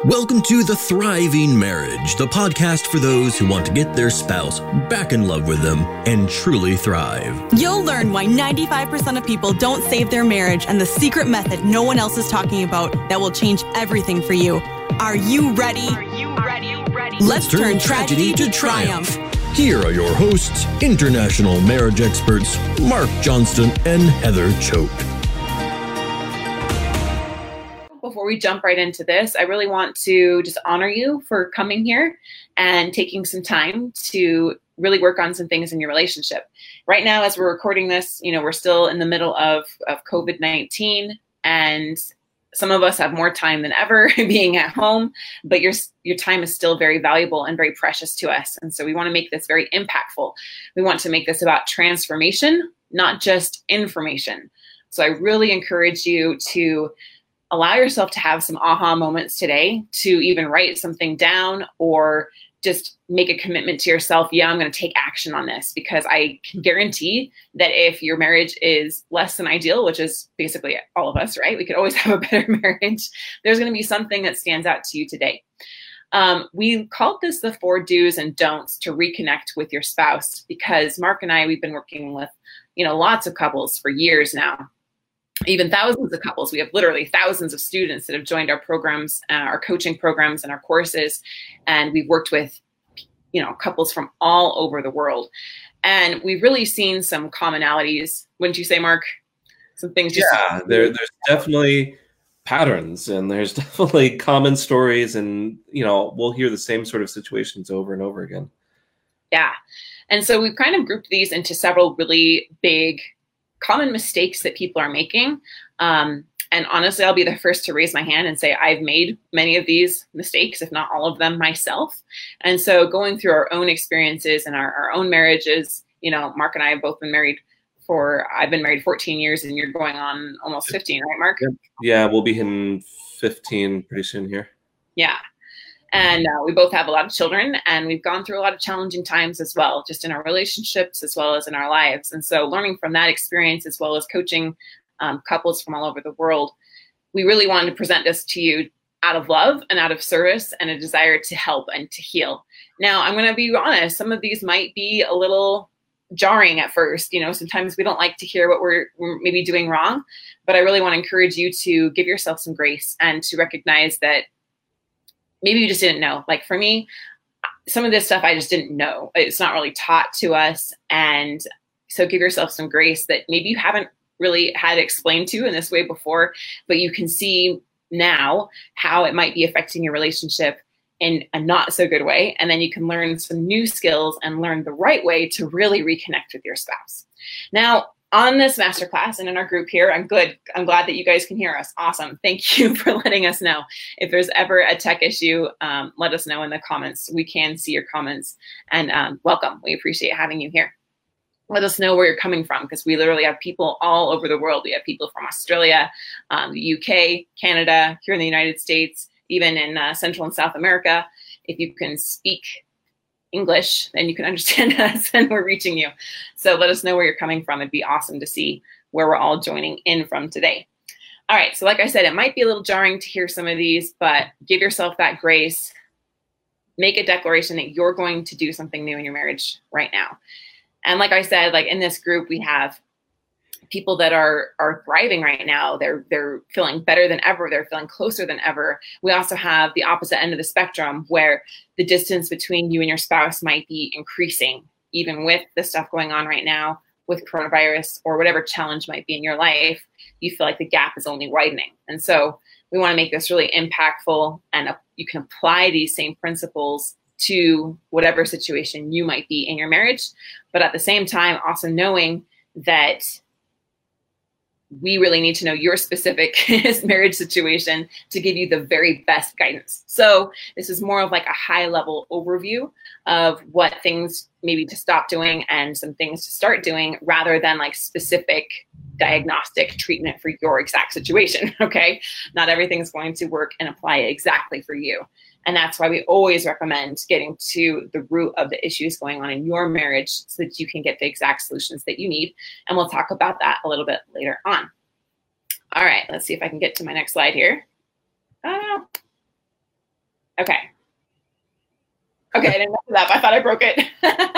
Welcome to The Thriving Marriage, the podcast for those who want to get their spouse back in love with them and truly thrive. You'll learn why 95% of people don't save their marriage and the secret method no one else is talking about that will change everything for you. Are you ready? Let's turn tragedy to triumph. Here are your hosts, international marriage experts, Mark Johnston and Heather Choate. Before we jump right into this, I really want to just honor you for coming here and taking some time to really work on some things in your relationship. Right now, as we're recording this, we're still in the middle of COVID-19, and some of us have more time than ever being at home, but your time is still very valuable and very precious to us. And so we want to make this very impactful. We want to make this about transformation, not just information. So I really encourage you to allow yourself to have some aha moments today, to even write something down or just make a commitment to yourself. Yeah, I'm going to take action on this, because I can guarantee that if your marriage is less than ideal, which is basically all of us, right? We could always have a better marriage. There's going to be something that stands out to you today. We called this the 4 do's and don'ts to reconnect with your spouse, because Mark and I, we've been working with, lots of couples for years now. Even thousands of couples. We have literally thousands of students that have joined our programs, our coaching programs and our courses. And we've worked with, couples from all over the world. And we've really seen some commonalities. Wouldn't you say, Mark? Some things. Yeah, there's definitely patterns, and there's definitely common stories, and, we'll hear the same sort of situations over and over again. Yeah. And so we've kind of grouped these into several really big common mistakes that people are making. And honestly, I'll be the first to raise my hand and say I've made many of these mistakes, if not all of them myself. And so going through our own experiences and our own marriages, Mark and I have both been married I've been married 14 years, and you're going on almost 15, right, Mark? Yeah, we'll be hitting 15 pretty soon here. Yeah. And we both have a lot of children, and we've gone through a lot of challenging times as well, just in our relationships as well as in our lives. And so learning from that experience, as well as coaching couples from all over the world, we really wanted to present this to you out of love and out of service and a desire to help and to heal. Now, I'm going to be honest, some of these might be a little jarring at first. Sometimes we don't like to hear what we're maybe doing wrong, but I really want to encourage you to give yourself some grace and to recognize that maybe you just didn't know. Like for me, some of this stuff I just didn't know. It's not really taught to us. And so give yourself some grace that maybe you haven't really had explained to in this way before, but you can see now how it might be affecting your relationship in a not so good way. And then you can learn some new skills and learn the right way to really reconnect with your spouse. Now, on this masterclass and in our group here, I'm glad that you guys can hear us. Awesome. Thank you for letting us know. If there's ever a tech issue, let us know in the comments. We can see your comments, and welcome. We appreciate having you here. Let us know where you're coming from, because we literally have people all over the world. We have people from Australia, the UK, Canada, here in the United States, even in Central and South America. If you can speak English, then you can understand us, and we're reaching you. So let us know where you're coming from. It'd be awesome to see where we're all joining in from today. All right. So like I said, it might be a little jarring to hear some of these, but give yourself that grace. Make a declaration that you're going to do something new in your marriage right now. And like I said, like in this group, we have people that are thriving right now. They're feeling better than ever. They're feeling closer than ever. We also have the opposite end of the spectrum, where the distance between you and your spouse might be increasing, even with the stuff going on right now with coronavirus or whatever challenge might be in your life. You feel like the gap is only widening. And so we want to make this really impactful, and you can apply these same principles to whatever situation you might be in your marriage. But at the same time, also knowing that we really need to know your specific marriage situation to give you the very best guidance. So this is more of like a high level overview of what things maybe to stop doing and some things to start doing, rather than like specific diagnostic treatment for your exact situation. Okay. Not everything's going to work and apply exactly for you. And that's why we always recommend getting to the root of the issues going on in your marriage, so that you can get the exact solutions that you need. And we'll talk about that a little bit later on. All right, let's see if I can get to my next slide here. Okay, I didn't mess it up. I thought I broke it.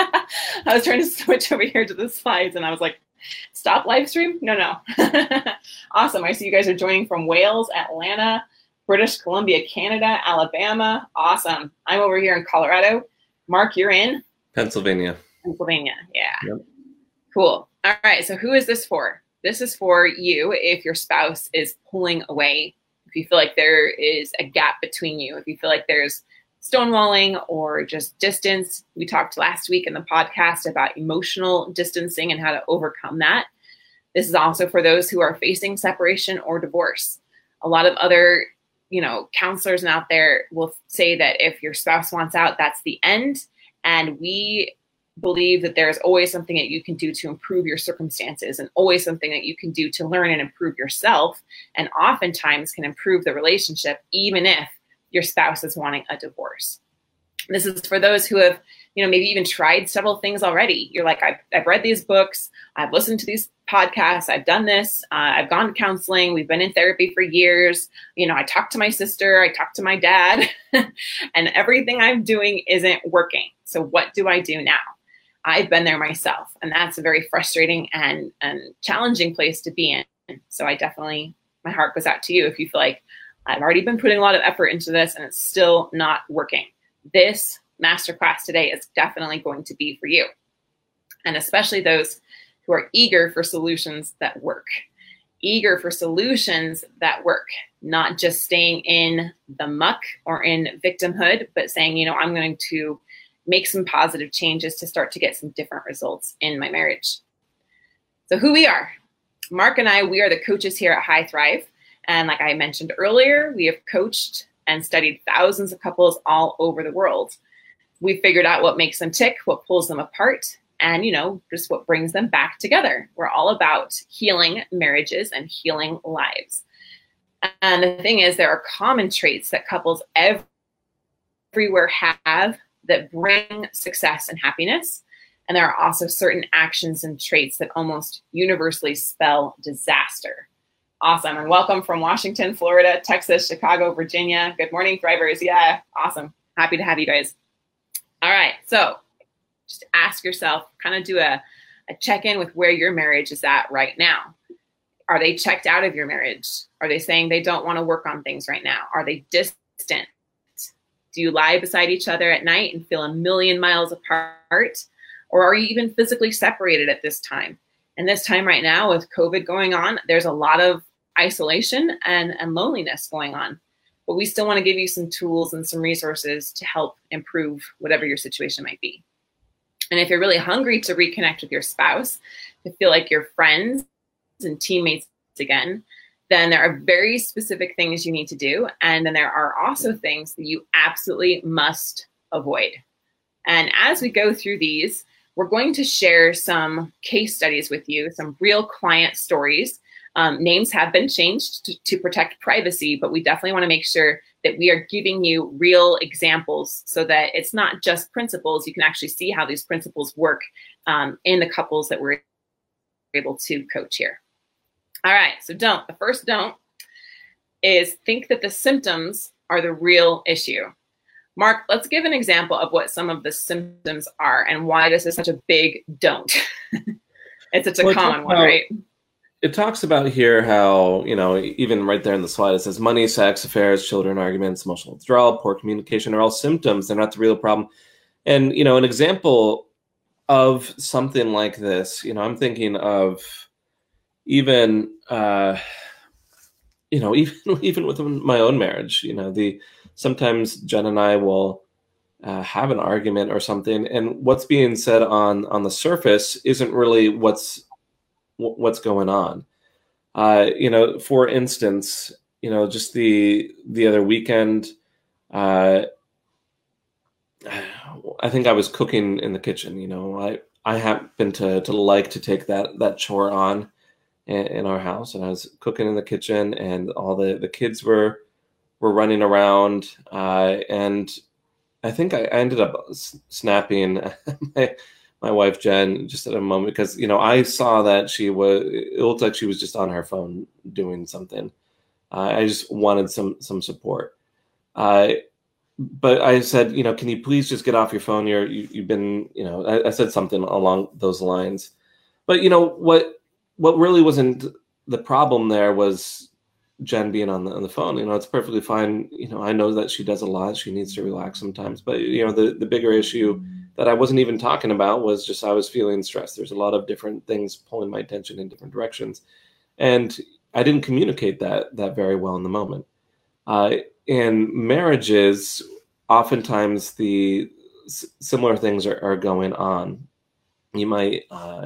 I was trying to switch over here to the slides, and I was like, stop live stream? No. Awesome. I see you guys are joining from Wales, Atlanta, British Columbia, Canada, Alabama. Awesome. I'm over here in Colorado. Mark, you're in? Pennsylvania. Yeah. Yep. Cool. All right, so who is this for? This is for you if your spouse is pulling away, if you feel like there is a gap between you, if you feel like there's stonewalling or just distance. We talked last week in the podcast about emotional distancing and how to overcome that. This is also for those who are facing separation or divorce. A lot of other, counselors out there will say that if your spouse wants out, that's the end. And we believe that there's always something that you can do to improve your circumstances and always something that you can do to learn and improve yourself. And oftentimes can improve the relationship, even if your spouse is wanting a divorce. This is for those who have, maybe even tried several things already. You're like, I've read these books, I've listened to these podcasts, I've done this, I've gone to counseling, we've been in therapy for years. I talked to my sister, I talked to my dad, and everything I'm doing isn't working. So what do I do now? I've been there myself, and that's a very frustrating and challenging place to be in. So my heart goes out to you if you feel like, I've already been putting a lot of effort into this and it's still not working. This masterclass today is definitely going to be for you. And especially those who are eager for solutions that work. Eager for solutions that work, not just staying in the muck or in victimhood, but saying, I'm going to make some positive changes to start to get some different results in my marriage. So who we are. Mark and I, we are the coaches here at High Thrive. And like I mentioned earlier, we have coached and studied thousands of couples all over the world. We figured out what makes them tick, what pulls them apart, and, just what brings them back together. We're all about healing marriages and healing lives. And the thing is, there are common traits that couples everywhere have that bring success and happiness. And there are also certain actions and traits that almost universally spell disaster. Awesome. And welcome from Washington, Florida, Texas, Chicago, Virginia. Good morning, Thrivers. Yeah, awesome. Happy to have you guys. All right. So just ask yourself, kind of do a check-in with where your marriage is at right now. Are they checked out of your marriage? Are they saying they don't want to work on things right now? Are they distant? Do you lie beside each other at night and feel a million miles apart? Or are you even physically separated at this time? And this time right now with COVID going on, there's a lot of isolation and loneliness going on. But we still want to give you some tools and some resources to help improve whatever your situation might be. And if you're really hungry to reconnect with your spouse, to feel like you're friends and teammates again, then there are very specific things you need to do. And then there are also things that you absolutely must avoid. And as we go through these, we're going to share some case studies with you, some real client stories. Names have been changed to protect privacy, but we definitely want to make sure that we are giving you real examples so that it's not just principles. You can actually see how these principles work in the couples that we're able to coach here. All right, so the first don't is think that the symptoms are the real issue. Mark, let's give an example of what some of the symptoms are and why this is such a big don't. It's such a common one, right? It talks about here how, even right there in the slide, it says money, sex, affairs, children, arguments, emotional withdrawal, poor communication are all symptoms. They're not the real problem. And, an example of something like this, I'm thinking of even within my own marriage, sometimes Jen and I will have an argument or something, and what's being said on the surface isn't really what's going on. For instance, just the other weekend, I think I was cooking in the kitchen. I happen to like to take that chore on in our house, and I was cooking in the kitchen, and all the kids were running around, and I think I ended up snapping my wife Jen just at a moment because I saw that it looked like she was just on her phone doing something. I just wanted some support. but I said, can you please just get off your phone? You've been, I said something along those lines. But what really wasn't the problem there was Jen being on the phone. It's perfectly fine. I know that she does a lot. She needs to relax sometimes. But the bigger issue that I wasn't even talking about was just I was feeling stressed. There's a lot of different things pulling my attention in different directions, and I didn't communicate that very well in the moment. In marriages, oftentimes the similar things are going on. You might,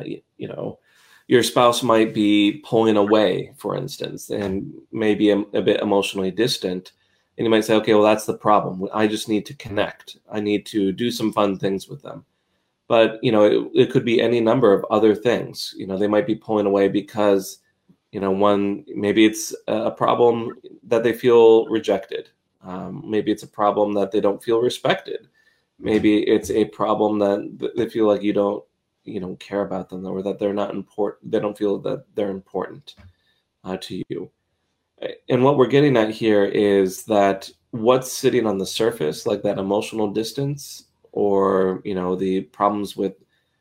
your spouse might be pulling away, for instance, and maybe a bit emotionally distant. And you might say, okay, well, that's the problem. I just need to connect. I need to do some fun things with them. But, it could be any number of other things. They might be pulling away because, maybe it's a problem that they feel rejected. Maybe it's a problem that they don't feel respected. Maybe it's a problem that they feel like you don't care about them, or that they're not important. They don't feel that they're important to you. And what we're getting at here is that what's sitting on the surface, like that emotional distance, or the problems with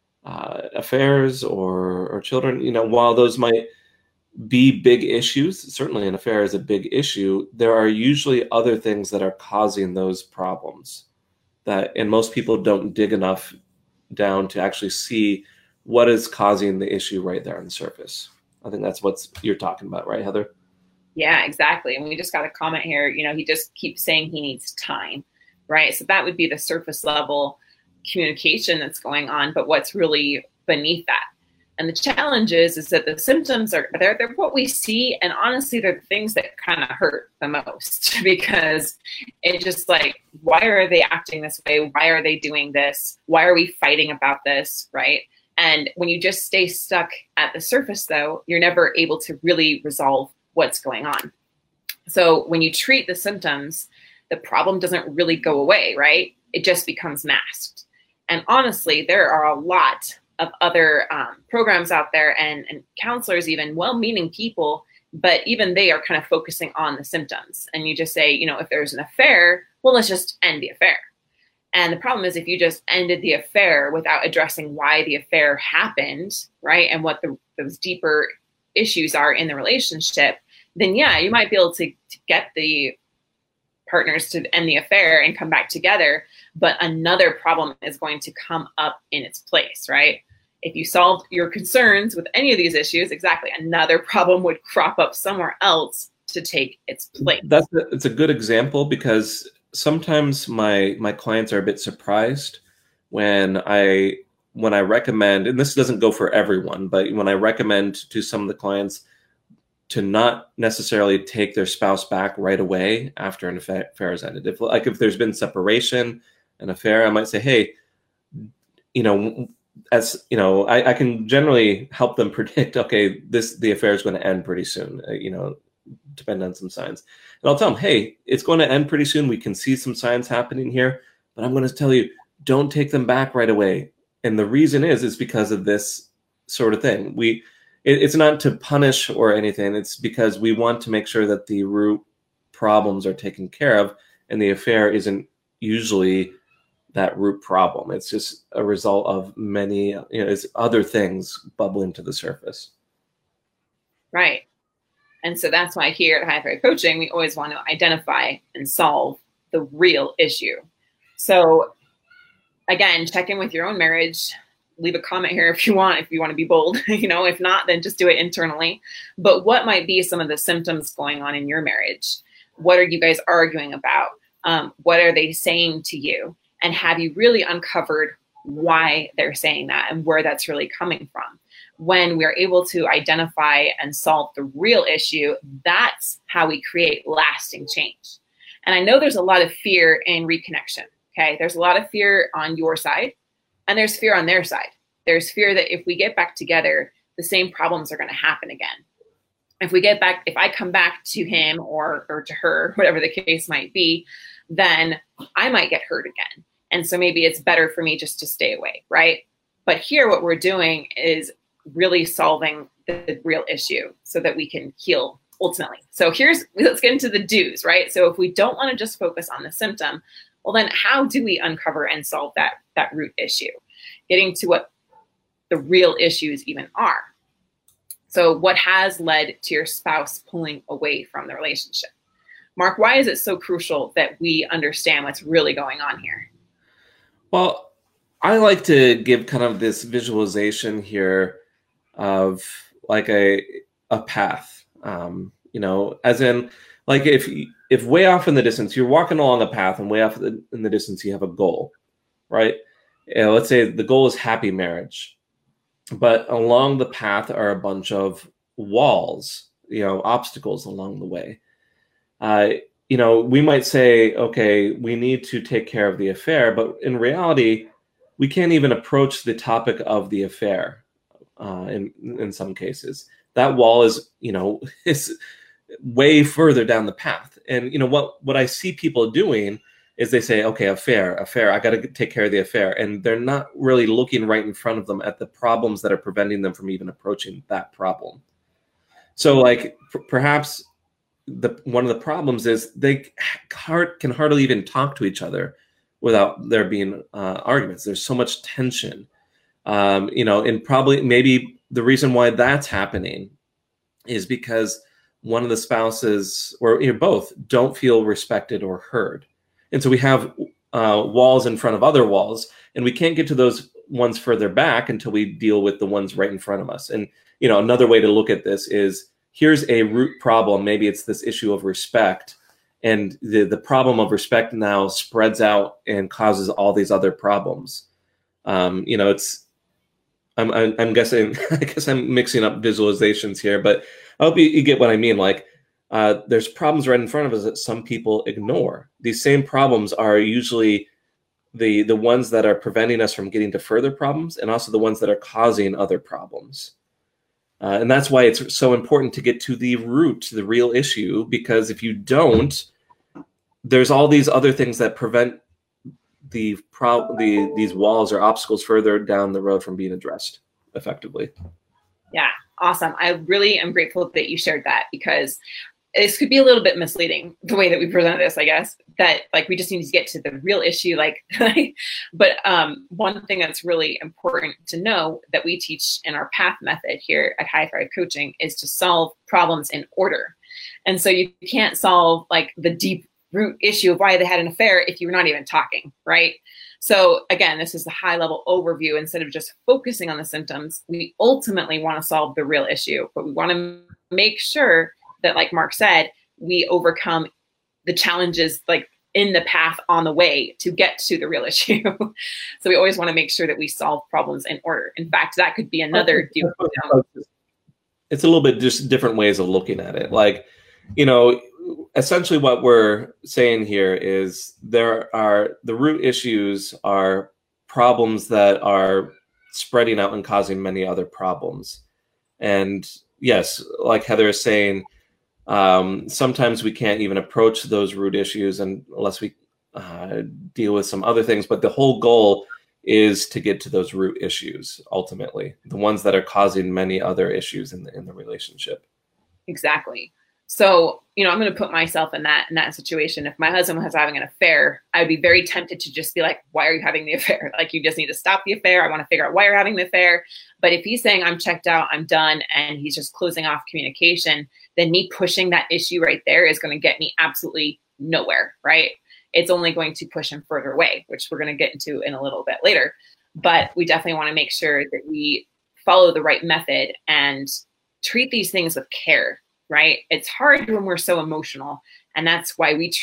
affairs or children, while those might be big issues, certainly an affair is a big issue, there are usually other things that are causing those problems, and most people don't dig enough down to actually see what is causing the issue right there on the surface. I think that's what you're talking about, right, Heather? Yeah, exactly. And we just got a comment here, he just keeps saying he needs time, right? So that would be the surface level communication that's going on, but what's really beneath that. And the challenge is that the symptoms they're what we see, and honestly, they're the things that kind of hurt the most, because it's just like, why are they acting this way? Why are they doing this? Why are we fighting about this, right? And when you just stay stuck at the surface, though, you're never able to really resolve what's going on. So when you treat the symptoms, the problem doesn't really go away, right? It just becomes masked. And honestly, there are a lot of other programs out there and counselors, even well-meaning people, but even they are kind of focusing on the symptoms. And you just say, if there's an affair, well, let's just end the affair. And the problem is, if you just ended the affair without addressing why the affair happened, right, and what those deeper issues are in the relationship, then yeah, you might be able to get the partners to end the affair and come back together, but another problem is going to come up in its place, right? If you solved your concerns with any of these issues, exactly, another problem would crop up somewhere else to take its place. It's a good example, because sometimes my clients are a bit surprised when I recommend, and this doesn't go for everyone, but when I recommend to some of the clients to not necessarily take their spouse back right away after an affair is ended. If there's been separation, an affair, I might say, hey, I can generally help them predict, okay, the affair is going to end pretty soon, depending on some signs. And I'll tell them, hey, it's going to end pretty soon. We can see some signs happening here, but I'm going to tell you, don't take them back right away. And the reason is because of this sort of thing. It's not to punish or anything. It's because we want to make sure that the root problems are taken care of, and the affair isn't usually that root problem. It's just a result of many, it's other things bubbling to the surface. Right. And so that's why here at High Thrive Coaching, we always want to identify and solve the real issue. So again, check in with your own marriage. Leave a comment here if you want to be bold, if not, then just do it internally. But what might be some of the symptoms going on in your marriage? What are you guys arguing about? What are they saying to you? And have you really uncovered why they're saying that and where that's really coming from? When we're able to identify and solve the real issue, that's how we create lasting change. And I know there's a lot of fear in reconnection. Okay. There's a lot of fear on your side, and there's fear on their side. There's fear that if we get back together, the same problems are going to happen again. If I come back to him or to her, whatever the case might be, then I might get hurt again. And so maybe it's better for me just to stay away, right? But here what we're doing is really solving the real issue so that we can heal ultimately. So let's get into the do's, right? So if we don't want to just focus on the symptom, Well, then how do we uncover and solve that root issue? Getting to what the real issues even are. So what has led to your spouse pulling away from the relationship? Mark, why is it so crucial that we understand what's really going on here? Well, I like to give kind of this visualization here of like a path, as in, like if way off in the distance, you're walking along a path and way off in the distance, you have a goal, right? Let's say the goal is happy marriage, but along the path are a bunch of walls, obstacles along the way. We might say, okay, we need to take care of the affair, but in reality, we can't even approach the topic of the affair. In some cases, that wall is way further down the path. And what I see people doing is they say, okay, affair, I got to take care of the affair, and they're not really looking right in front of them at the problems that are preventing them from even approaching that problem. So, like perhaps one of the problems is they can hardly even talk to each other without there being arguments. There's so much tension. And probably maybe the reason why that's happening is because one of the spouses or both don't feel respected or heard. And so we have walls in front of other walls, and we can't get to those ones further back until we deal with the ones right in front of us. And, another way to look at this is here's a root problem. Maybe it's this issue of respect. And the problem of respect now spreads out and causes all these other problems. I'm guessing, I guess I'm mixing up visualizations here, but I hope you get what I mean. Like, there's problems right in front of us that some people ignore. These same problems are usually the ones that are preventing us from getting to further problems, and also the ones that are causing other problems. And that's why it's so important to get to the root, the real issue, because if you don't, there's all these other things that prevent these walls or obstacles further down the road from being addressed effectively. Yeah, awesome. I really am grateful that you shared that, because this could be a little bit misleading the way that we present this, I guess, that like we just need to get to the real issue. But one thing that's really important to know that we teach in our PATH method here at High Thrive Coaching is to solve problems in order. And so you can't solve like the deep root issue of why they had an affair if you're not even talking, right? So again, this is the high level overview. Instead of just focusing on the symptoms, we ultimately want to solve the real issue, but we want to make sure that, like Mark said, we overcome the challenges like in the path on the way to get to the real issue. So we always want to make sure that we solve problems in order. In fact, that could be another It's a little bit just different ways of looking at it. Like, essentially what we're saying here is the root issues are problems that are spreading out and causing many other problems. And yes, like Heather is saying, sometimes we can't even approach those root issues unless we deal with some other things. But the whole goal is to get to those root issues, ultimately, the ones that are causing many other issues in the relationship. Exactly. So, I'm going to put myself in that situation. If my husband was having an affair, I'd be very tempted to just be like, why are you having the affair? Like, you just need to stop the affair. I want to figure out why you're having the affair. But if he's saying I'm checked out, I'm done, and he's just closing off communication, then me pushing that issue right there is going to get me absolutely nowhere, right? It's only going to push him further away, which we're going to get into in a little bit later. But we definitely want to make sure that we follow the right method and treat these things with care. Right? It's hard when we're so emotional. And that's why we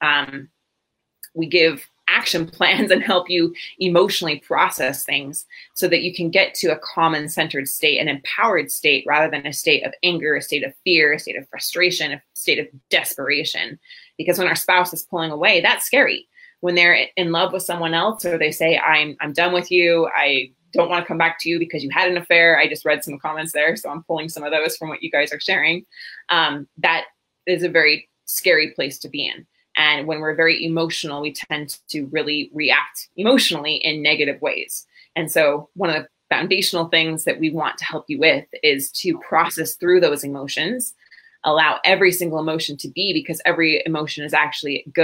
we give action plans and help you emotionally process things so that you can get to a calm and centered state, an empowered state, rather than a state of anger, a state of fear, a state of frustration, a state of desperation. Because when our spouse is pulling away, that's scary. When they're in love with someone else, or they say, I'm done with you, I don't want to come back to you because you had an affair. I just read some comments there, so I'm pulling some of those from what you guys are sharing. That is a very scary place to be in. And when we're very emotional, we tend to really react emotionally in negative ways. And so one of the foundational things that we want to help you with is to process through those emotions, allow every single emotion to be, because every emotion is actually good,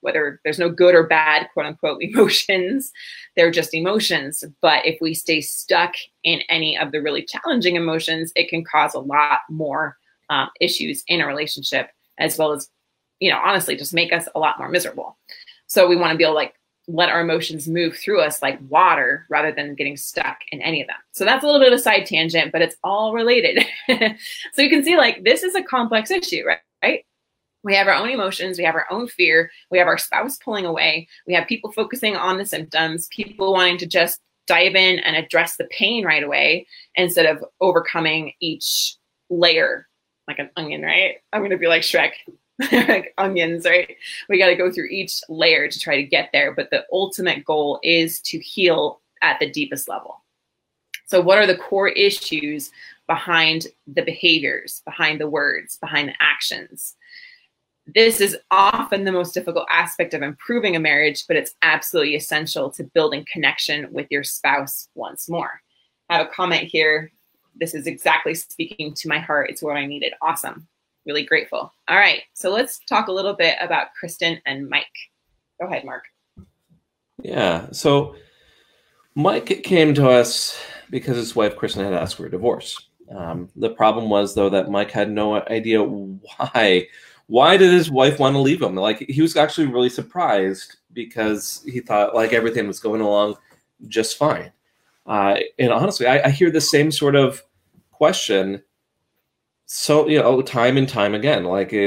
whether there's no good or bad, quote unquote, emotions. They're just emotions. But if we stay stuck in any of the really challenging emotions, it can cause a lot more issues in a relationship, as well as, honestly, just make us a lot more miserable. So we want to be able to let our emotions move through us like water rather than getting stuck in any of them. So that's a little bit of a side tangent, but it's all related. So you can see this is a complex issue, right? We have our own emotions. We have our own fear. We have our spouse pulling away. We have people focusing on the symptoms, people wanting to just dive in and address the pain right away instead of overcoming each layer like an onion, right? I'm going to be like Shrek. Like onions, right? We got to go through each layer to try to get there. But the ultimate goal is to heal at the deepest level. So what are the core issues behind the behaviors, behind the words, behind the actions? This is often the most difficult aspect of improving a marriage, but it's absolutely essential to building connection with your spouse once more. I have a comment here. This is exactly speaking to my heart. It's what I needed. Awesome. Really grateful. All right. So let's talk a little bit about Kristen and Mike. Go ahead, Mark. Yeah. So Mike came to us because his wife, Kristen, had asked for a divorce. The problem was, though, that Mike had no idea why. Why did his wife want to leave him? He was actually really surprised because he thought everything was going along just fine. And honestly, I hear the same sort of question. So, time and time again,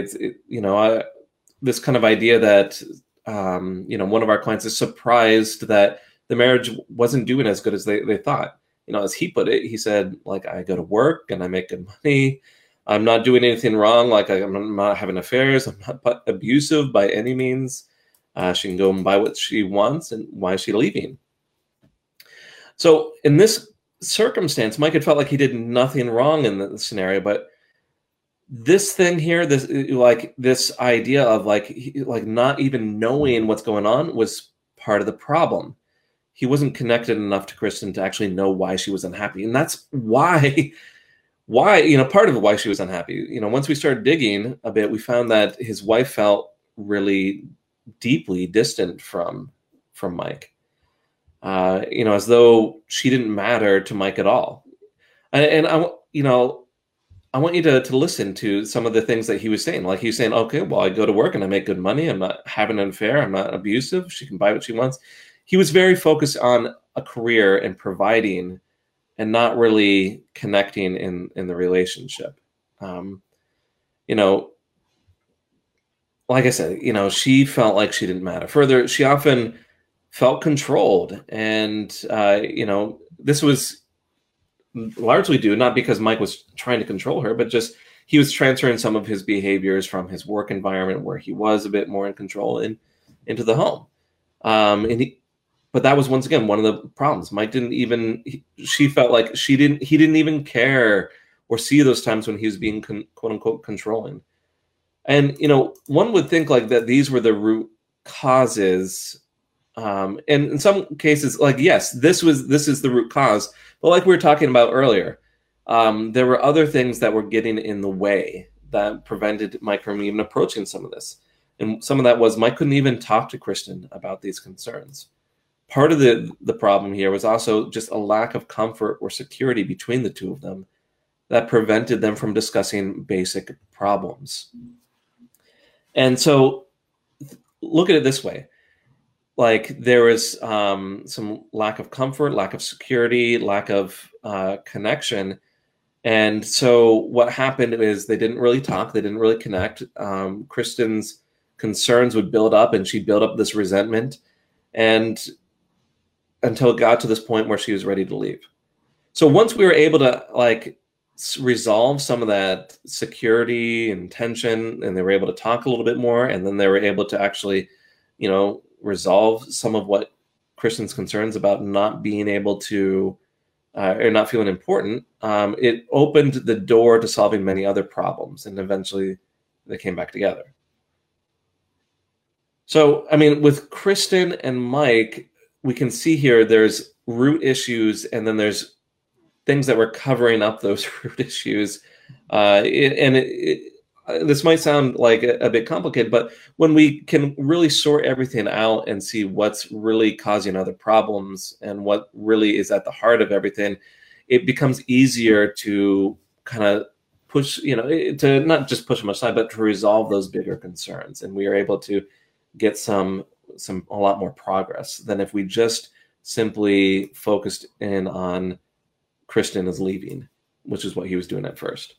this kind of idea that, one of our clients is surprised that the marriage wasn't doing as good as they thought. As he put it, he said, I go to work and I make good money. I'm not doing anything wrong. I'm not having affairs. I'm not abusive by any means. She can go and buy what she wants. And why is she leaving? So in this circumstance, Mike had felt like he did nothing wrong in the scenario, but this thing here, this idea of not even knowing what's going on was part of the problem. He wasn't connected enough to Kristen to actually know why she was unhappy. And that's why, part of why she was unhappy. Once we started digging a bit, we found that his wife felt really deeply distant from Mike. As though she didn't matter to Mike at all. And I want you to listen to some of the things that he was saying. He was saying, okay, well, I go to work and I make good money. I'm not having an affair. I'm not abusive. She can buy what she wants. He was very focused on a career and providing and not really connecting in the relationship. Like I said, she felt like she didn't matter. Further, she often felt controlled. And, this was largely due, not because Mike was trying to control her, but just he was transferring some of his behaviors from his work environment where he was a bit more in control into the home. But that was once again one of the problems. Mike she felt like he didn't even care or see those times when he was being quote unquote controlling. And, one would think that these were the root causes. And in some cases, yes, this is the root cause. But like we were talking about earlier, there were other things that were getting in the way that prevented Mike from even approaching some of this. And some of that was Mike couldn't even talk to Kristen about these concerns. Part of the problem here was also just a lack of comfort or security between the two of them that prevented them from discussing basic problems. And so look at it this way. There was some lack of comfort, lack of security, lack of connection. And so what happened is they didn't really talk. They didn't really connect. Kristen's concerns would build up and she'd build up this resentment. And until it got to this point where she was ready to leave. So once we were able to resolve some of that security and tension, and they were able to talk a little bit more, and then they were able to actually, resolve some of what Kristen's concerns about not being able to, or not feeling important, it opened the door to solving many other problems, and eventually they came back together. So, with Kristen and Mike, we can see here there's root issues, and then there's things that were covering up those root issues. I this might sound like a bit complicated, but when we can really sort everything out and see what's really causing other problems and what really is at the heart of everything, it becomes easier to kind of push, to not just push them aside, but to resolve those bigger concerns. And we are able to get a lot more progress than if we just simply focused in on Kristen is leaving, which is what he was doing at first.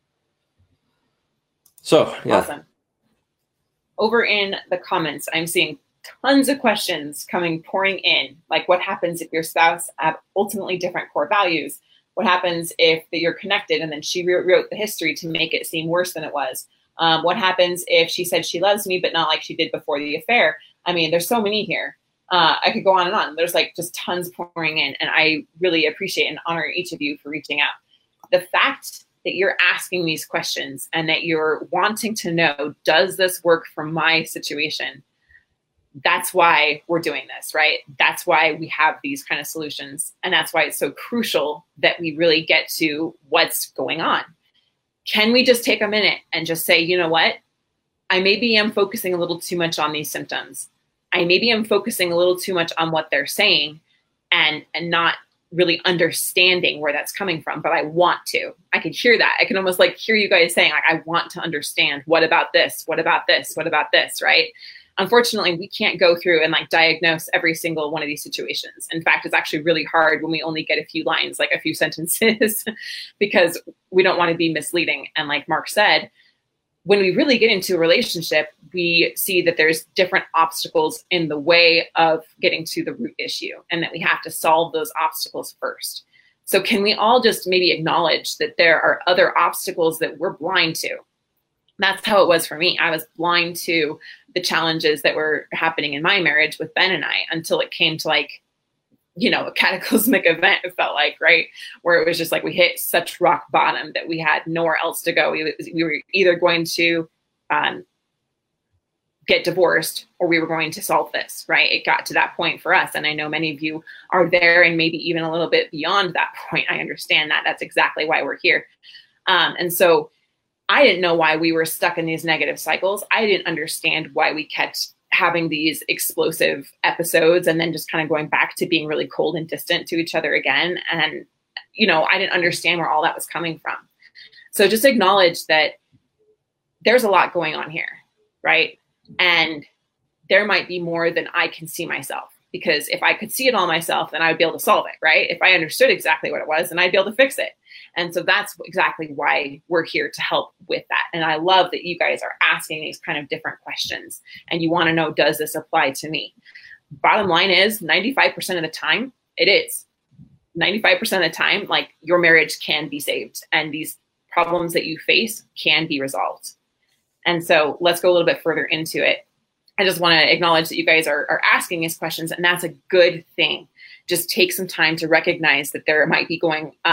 So, yeah. Awesome. Over in the comments, I'm seeing tons of questions pouring in. Like, what happens if your spouse have ultimately different core values? What happens if you're connected and then she rewrote the history to make it seem worse than it was? What happens if she said she loves me, but not like she did before the affair? I mean, there's so many here. I could go on and on. There's like just tons pouring in, and I really appreciate and honor each of you for reaching out. The fact that you're asking these questions and that you're wanting to know, does this work for my situation? That's why we're doing this, right? That's why we have these kind of solutions. And that's why it's so crucial that we really get to what's going on. Can we just take a minute and just say, you know what? I maybe am focusing a little too much on these symptoms. I maybe am focusing a little too much on what they're saying and not really understanding where that's coming from, but I want to. I can hear that. I can almost like hear you guys saying, like, I want to understand. What about this? What about this? What about this? Right? Unfortunately, we can't go through and like diagnose every single one of these situations. In fact, it's actually really hard when we only get a few lines, like a few sentences, because we don't want to be misleading. And like Mark said, when we really get into a relationship, we see that there's different obstacles in the way of getting to the root issue and that we have to solve those obstacles first. So can we all just maybe acknowledge that there are other obstacles that we're blind to? That's how it was for me. I was blind to the challenges that were happening in my marriage with Ben and I until it came to like, a cataclysmic event, it felt like, right? Where it was just like we hit such rock bottom that we had nowhere else to go. We were either going to get divorced or we were going to solve this, right? It got to that point for us. And I know many of you are there and maybe even a little bit beyond that point. I understand that. That's exactly why we're here. And so I didn't know why we were stuck in these negative cycles. I didn't understand why we kept having these explosive episodes and then just kind of going back to being really cold and distant to each other again. And, I didn't understand where all that was coming from. So just acknowledge that there's a lot going on here, right? And there might be more than I can see myself, because if I could see it all myself, then I would be able to solve it, right? If I understood exactly what it was, then I'd be able to fix it. And so that's exactly why we're here to help with that. And I love that you guys are asking these kind of different questions and you want to know, does this apply to me? Bottom line is 95% of the time, it is. 95% of the time, like, your marriage can be saved and these problems that you face can be resolved. And so let's go a little bit further into it. I just want to acknowledge that you guys are asking these questions, and that's a good thing. Just take some time to recognize that there might be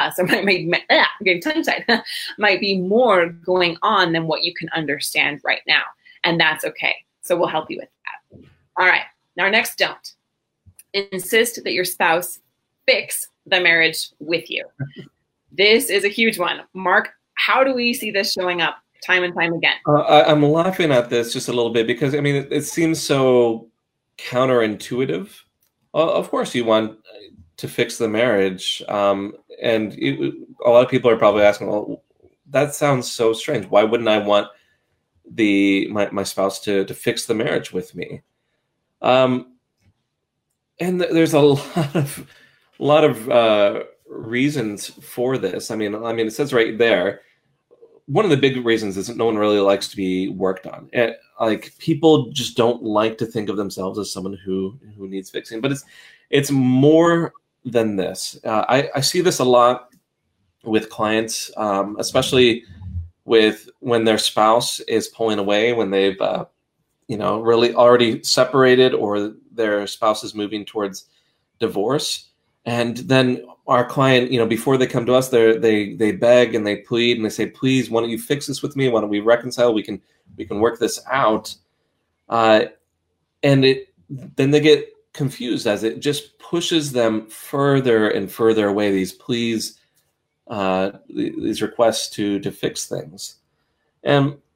might be more going on than what you can understand right now. And that's okay. So we'll help you with that. All right. Now, our next don't. Insist that your spouse fix the marriage with you. This is a huge one. Mark, how do we see this showing up time and time again? I'm laughing at this just a little bit because, I mean, it seems so counterintuitive. Of course, you want to fix the marriage. And a lot of people are probably asking, well, that sounds so strange. Why wouldn't I want my spouse to fix the marriage with me? And there's a lot of reasons for this. I mean, it says right there, one of the big reasons is that no one really likes to be worked on. And, like, people just don't like to think of themselves as someone who needs fixing. But it's more than this. I see this a lot with clients, especially with when their spouse is pulling away, when they've really already separated, or their spouse is moving towards divorce. And then our client, before they come to us, they beg and they plead and they say, please, why don't you fix this with me? Why don't we reconcile? We can work this out. And then they get confused as it just pushes them further and further away, these pleas, these requests to fix things. And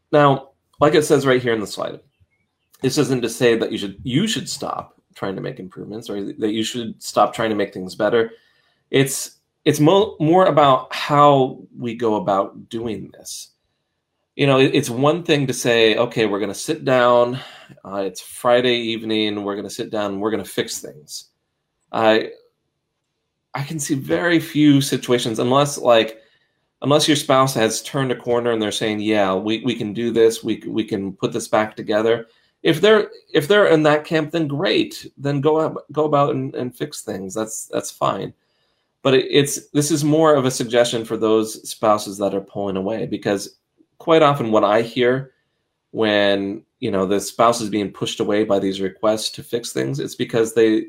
Now, like it says right here in the slide, this isn't to say that you should stop trying to make improvements or that you should stop trying to make things better. It's more about how we go about doing this. It's one thing to say, okay, we're going to sit down. It's Friday evening. We're going to sit down and we're going to fix things. I can see very few situations, unless your spouse has turned a corner and they're saying, yeah, we can do this. We can put this back together. If they're in that camp, then great. Then go about and fix things. That's fine. But this is more of a suggestion for those spouses that are pulling away, because quite often what I hear when the spouse is being pushed away by these requests to fix things, it's because they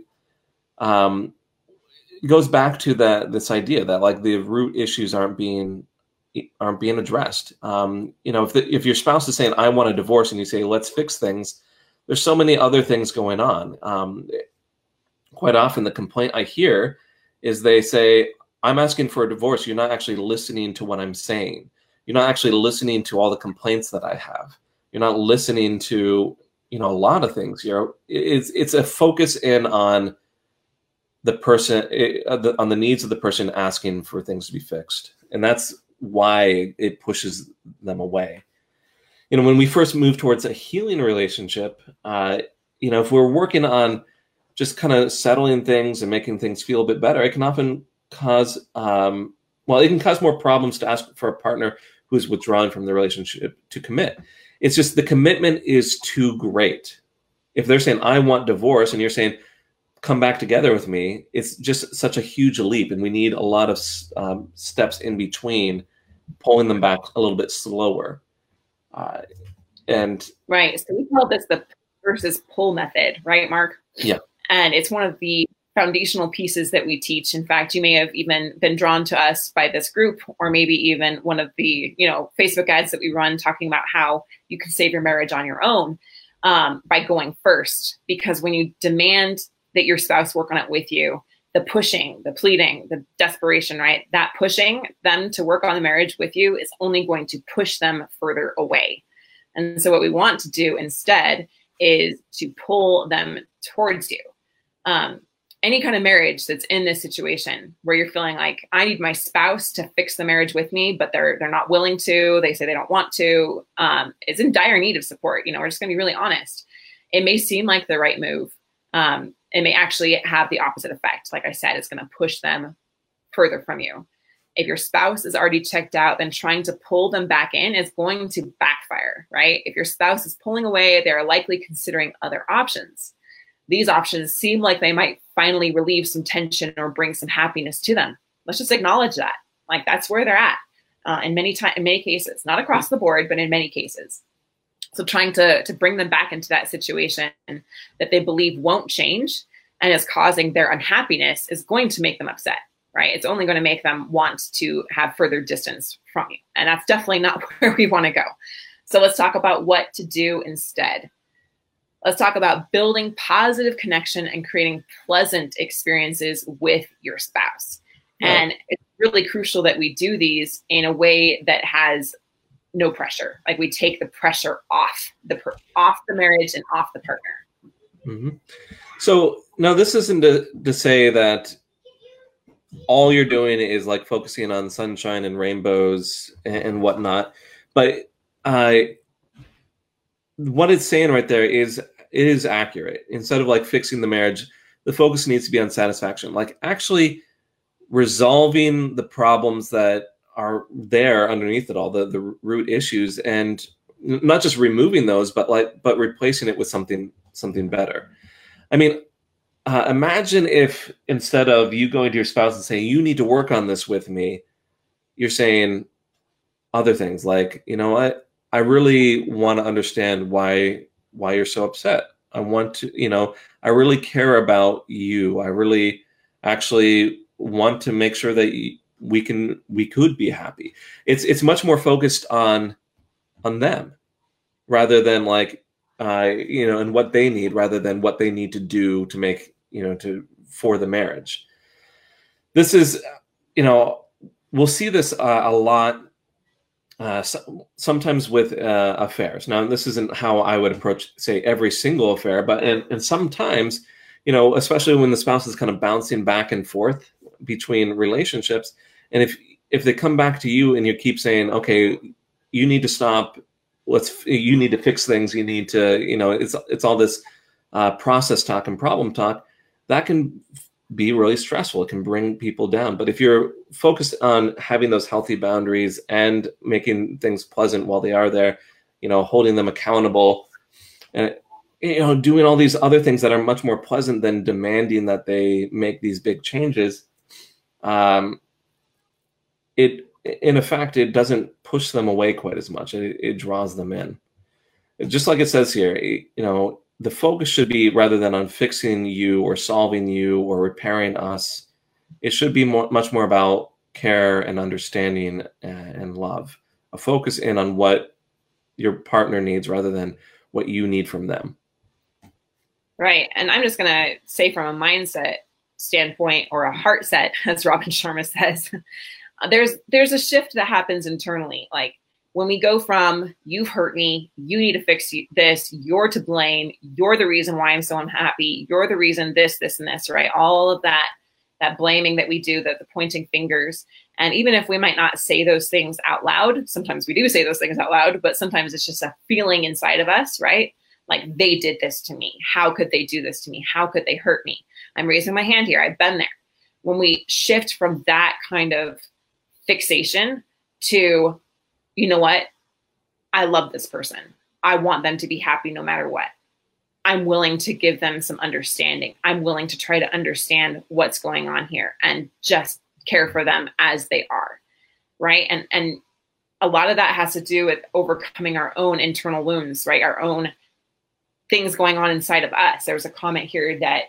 it goes back to this idea that like the root issues aren't being addressed. If your spouse is saying, I want a divorce, and you say, let's fix things, there's so many other things going on. Quite often the complaint I hear is they say, I'm asking for a divorce. You're not actually listening to what I'm saying. You're not actually listening to all the complaints that I have. You're not listening to, a lot of things. It's a focus in on the person, on the needs of the person asking for things to be fixed. And that's why it pushes them away. When we first move towards a healing relationship, if we're working on just kind of settling things and making things feel a bit better, it can often cause, it can cause more problems to ask for a partner who's withdrawing from the relationship to commit. It's just the commitment is too great. If they're saying, I want divorce, and you're saying, come back together with me, it's just such a huge leap. And we need a lot of steps in between, pulling them back a little bit slower. Right. So we call this the versus pull method, right, Mark? Yeah. And it's one of the foundational pieces that we teach. In fact, you may have even been drawn to us by this group, or maybe even one of the, Facebook ads that we run talking about how you can save your marriage on your own by going first. Because when you demand that your spouse work on it with you, the pushing, the pleading, the desperation, right? That pushing them to work on the marriage with you is only going to push them further away. And so what we want to do instead is to pull them towards you. Any kind of marriage that's in this situation where you're feeling like, I need my spouse to fix the marriage with me, but they're not willing to, they say they don't want to, is in dire need of support. We're just going to be really honest. It may seem like the right move. It may actually have the opposite effect. Like I said, it's going to push them further from you. If your spouse is already checked out, then trying to pull them back in is going to backfire, right? If your spouse is pulling away, they're likely considering other options. These options seem like they might finally relieve some tension or bring some happiness to them. Let's just acknowledge that. Like that's where they're at in many cases, not across the board, but in many cases. So trying to bring them back into that situation that they believe won't change and is causing their unhappiness is going to make them upset, right? It's only going to make them want to have further distance from you. And that's definitely not where we want to go. So let's talk about what to do instead. Let's talk about building positive connection and creating pleasant experiences with your spouse. Yeah. And it's really crucial that we do these in a way that has no pressure. Like we take the pressure off the marriage and off the partner. Mm-hmm. So now this isn't to say that all you're doing is like focusing on sunshine and rainbows and whatnot, but what it's saying right there is it is accurate. Instead of like fixing the marriage, the focus needs to be on satisfaction, like actually resolving the problems that are there underneath it all, the root issues, and not just removing those, but replacing it with something better. I mean, imagine if instead of you going to your spouse and saying, you need to work on this with me, you're saying other things like, you know what, I really want to understand why you're so upset. I want to, I really care about you. I really actually want to make sure that we could be happy. It's much more focused on them rather than like, and what they need rather than what they need to do to make, for the marriage. This is, we'll see this a lot sometimes with affairs. Now, this isn't how I would approach, say, every single affair, but and sometimes, especially when the spouse is kind of bouncing back and forth between relationships, and if they come back to you and you keep saying, okay, you need to stop, you need to fix things, you need to, it's all this process talk and problem talk, that can be really stressful. It can bring people down. But if you're focused on having those healthy boundaries and making things pleasant while they are there, holding them accountable, and doing all these other things that are much more pleasant than demanding that they make these big changes, in effect, it doesn't push them away quite as much. It draws them in. Just like it says here, the focus should be, rather than on fixing you or solving you or repairing us, it should be much more about care and understanding and love. A focus in on what your partner needs rather than what you need from them. Right. And I'm just going to say, from a mindset standpoint, or a heart set, as Robin Sharma says, there's a shift that happens internally. Like, when we go from, you've hurt me, you need to fix this, you're to blame, you're the reason why I'm so unhappy, you're the reason this, and this, right? All of that blaming that we do, the pointing fingers. And even if we might not say those things out loud, sometimes we do say those things out loud, but sometimes it's just a feeling inside of us, right? Like, they did this to me. How could they do this to me? How could they hurt me? I'm raising my hand here. I've been there. When we shift from that kind of fixation to, you know what? I love this person. I want them to be happy no matter what. I'm willing to give them some understanding. I'm willing to try to understand what's going on here and just care for them as they are, right? And a lot of that has to do with overcoming our own internal wounds, right? Our own things going on inside of us. There was a comment here that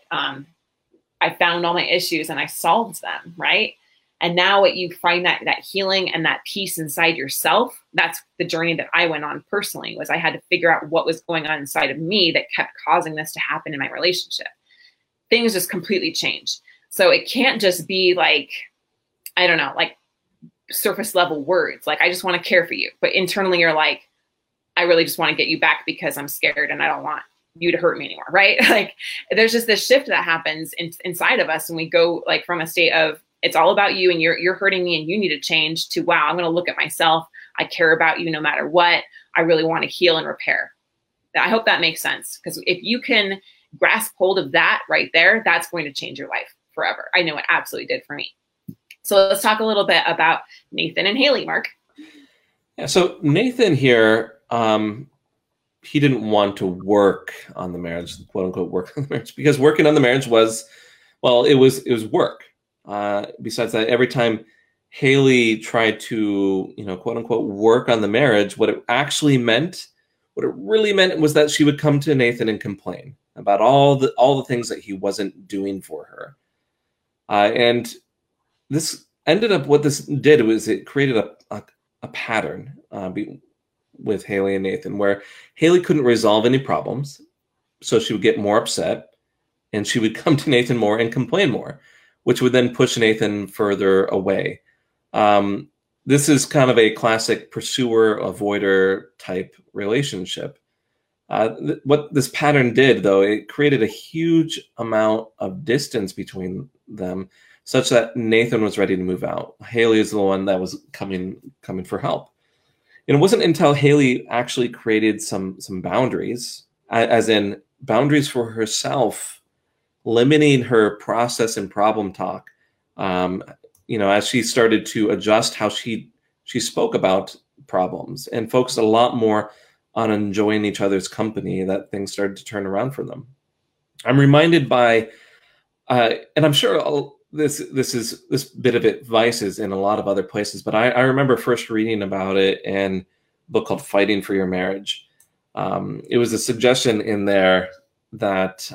I found all my issues and I solved them, right? And now you find that healing and that peace inside yourself. That's the journey that I went on personally, was I had to figure out what was going on inside of me that kept causing this to happen in my relationship. Things just completely changed. So it can't just be like, I don't know, like surface level words. Like, I just want to care for you. But internally you're like, I really just want to get you back because I'm scared and I don't want you to hurt me anymore, right? Like, there's just this shift that happens inside of us. And we go like from a state of, it's all about you and you're hurting me and you need to change, to, wow, I'm going to look at myself. I care about you no matter what. I really want to heal and repair. I hope that makes sense, because if you can grasp hold of that right there, that's going to change your life forever. I know it absolutely did for me. So let's talk a little bit about Nathan and Haley, Mark. Yeah, so Nathan here, he didn't want to work on the marriage, quote unquote, work on the marriage, because working on the marriage was, well, it was work. Besides that, every time Haley tried to, quote unquote, work on the marriage, what it really meant was that she would come to Nathan and complain about all the things that he wasn't doing for her. And this ended up, what this did was it created a pattern with Haley and Nathan, where Haley couldn't resolve any problems. So she would get more upset and she would come to Nathan more and complain more, which would then push Nathan further away. This is kind of a classic pursuer-avoider type relationship. What this pattern did, though, it created a huge amount of distance between them, such that Nathan was ready to move out. Haley is the one that was coming for help. And it wasn't until Haley actually created some boundaries, as in boundaries for herself, limiting her process and problem talk, as she started to adjust how she spoke about problems and focused a lot more on enjoying each other's company, that things started to turn around for them. I'm reminded by, and I'm sure this bit of advice is in a lot of other places, but I remember first reading about it in a book called Fighting for Your Marriage. It was a suggestion in there that,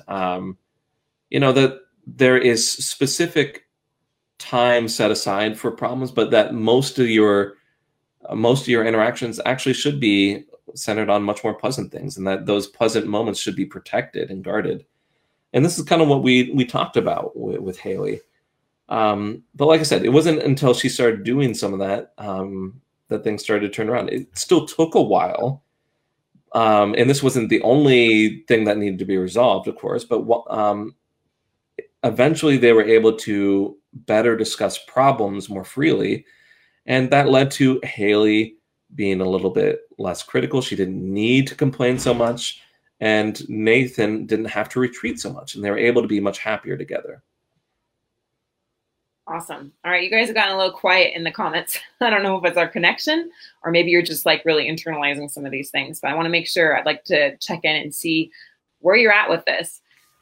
that there is specific time set aside for problems, but that most of your interactions actually should be centered on much more pleasant things, and that those pleasant moments should be protected and guarded. And this is kind of what we talked about with Haley. But like I said, it wasn't until she started doing some of that that things started to turn around. It still took a while. And this wasn't the only thing that needed to be resolved, of course, but eventually they were able to better discuss problems more freely. And that led to Haley being a little bit less critical. She didn't need to complain so much. And Nathan didn't have to retreat so much. And they were able to be much happier together. Awesome. All right. You guys have gotten a little quiet in the comments. I don't know if it's our connection or maybe you're just like really internalizing some of these things, but I want to make sure. I'd like to check in and see where you're at with this.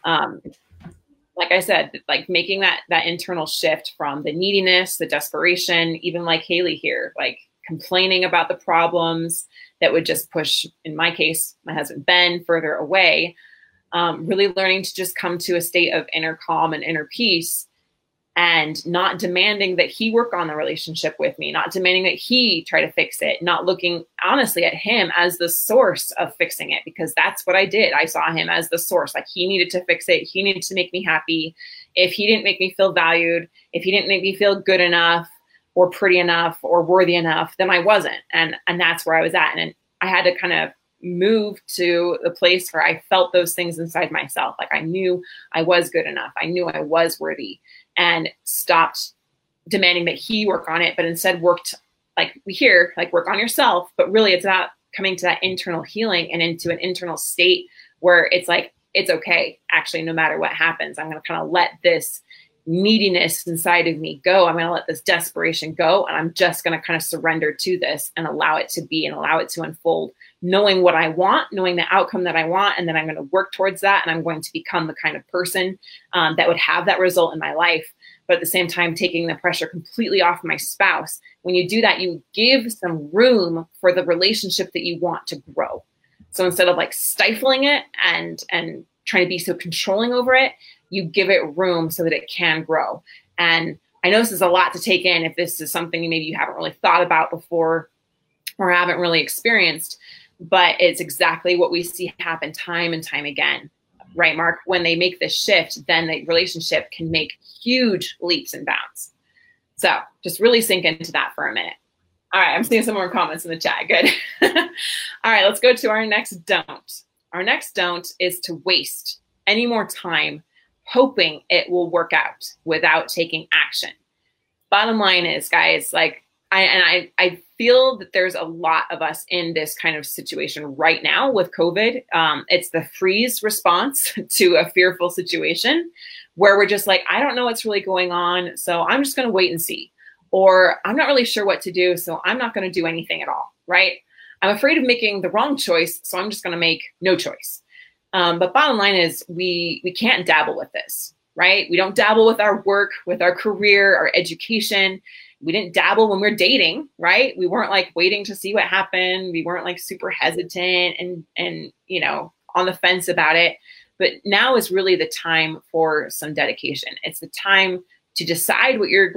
Like I said, like making that internal shift from the neediness, the desperation, even like Haley here, like complaining about the problems that would just push, in my case, my husband, Ben, further away, really learning to just come to a state of inner calm and inner peace and not demanding that he work on the relationship with me, not demanding that he try to fix it, not looking honestly at him as the source of fixing it, because that's what I did. I saw him as the source. Like he needed to fix it. He needed to make me happy. If he didn't make me feel valued, if he didn't make me feel good enough or pretty enough or worthy enough, then I wasn't. And that's where I was at. And I had to kind of move to the place where I felt those things inside myself. Like I knew I was good enough. I knew I was worthy. And stopped demanding that he work on it, but instead worked, like we hear, like work on yourself. But really it's about coming to that internal healing and into an internal state where it's like, it's okay. Actually, no matter what happens, I'm going to kind of let this neediness inside of me go. I'm going to let this desperation go. And I'm just going to kind of surrender to this and allow it to be and allow it to unfold, knowing what I want, knowing the outcome that I want. And then I'm going to work towards that. And I'm going to become the kind of person that would have that result in my life. But at the same time, taking the pressure completely off my spouse. When you do that, you give some room for the relationship that you want to grow. So instead of like stifling it and trying to be so controlling over it, you give it room so that it can grow. And I know this is a lot to take in if this is something maybe you haven't really thought about before or haven't really experienced, but it's exactly what we see happen time and time again, right, Mark? When they make this shift, then the relationship can make huge leaps and bounds. So just really sink into that for a minute. All right, I'm seeing some more comments in the chat. Good. All right, let's go to our next don't. Our next don't is to waste any more time hoping it will work out without taking action. Bottom line is, guys, like I feel that there's a lot of us in this kind of situation right now with COVID. It's the freeze response to a fearful situation where we're just like, I don't know what's really going on, so I'm just going to wait and see. Or I'm not really sure what to do, so I'm not going to do anything at all, right? I'm afraid of making the wrong choice, so I'm just going to make no choice. But bottom line is we can't dabble with this, right? We don't dabble with our work, with our career, our education. We didn't dabble when we're dating, right? We weren't like waiting to see what happened. We weren't like super hesitant and you know, on the fence about it. But now is really the time for some dedication. It's the time to decide what you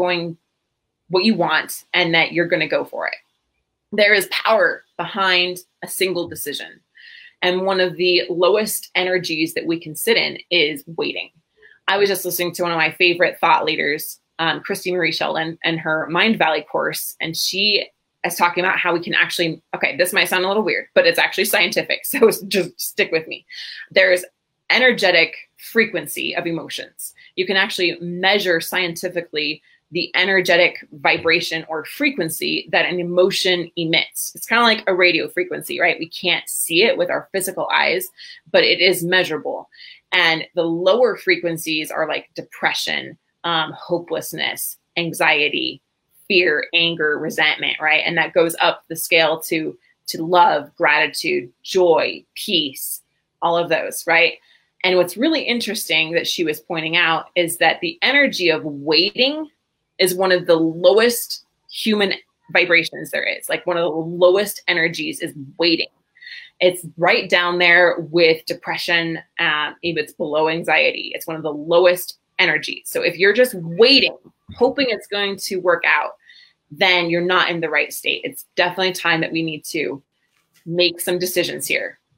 want and that you're going to go for it. There is power behind a single decision. And one of the lowest energies that we can sit in is waiting. I was just listening to one of my favorite thought leaders, Christy Marie Sheldon, and her Mind Valley course. And she is talking about how we can actually, okay, this might sound a little weird, but it's actually scientific. So just stick with me. There's energetic frequency of emotions. You can actually measure scientifically the energetic vibration or frequency that an emotion emits. It's kind of like a radio frequency, right? We can't see it with our physical eyes, but it is measurable. And the lower frequencies are like depression, hopelessness, anxiety, fear, anger, resentment, right? And that goes up the scale to love, gratitude, joy, peace, all of those, right? And what's really interesting that she was pointing out is that the energy of waiting is one of the lowest human vibrations there is. Like one of the lowest energies is waiting. It's right down there with depression. Even it's below anxiety. It's one of the lowest energies. So if you're just waiting, hoping it's going to work out, then you're not in the right state. It's definitely time that we need to make some decisions here.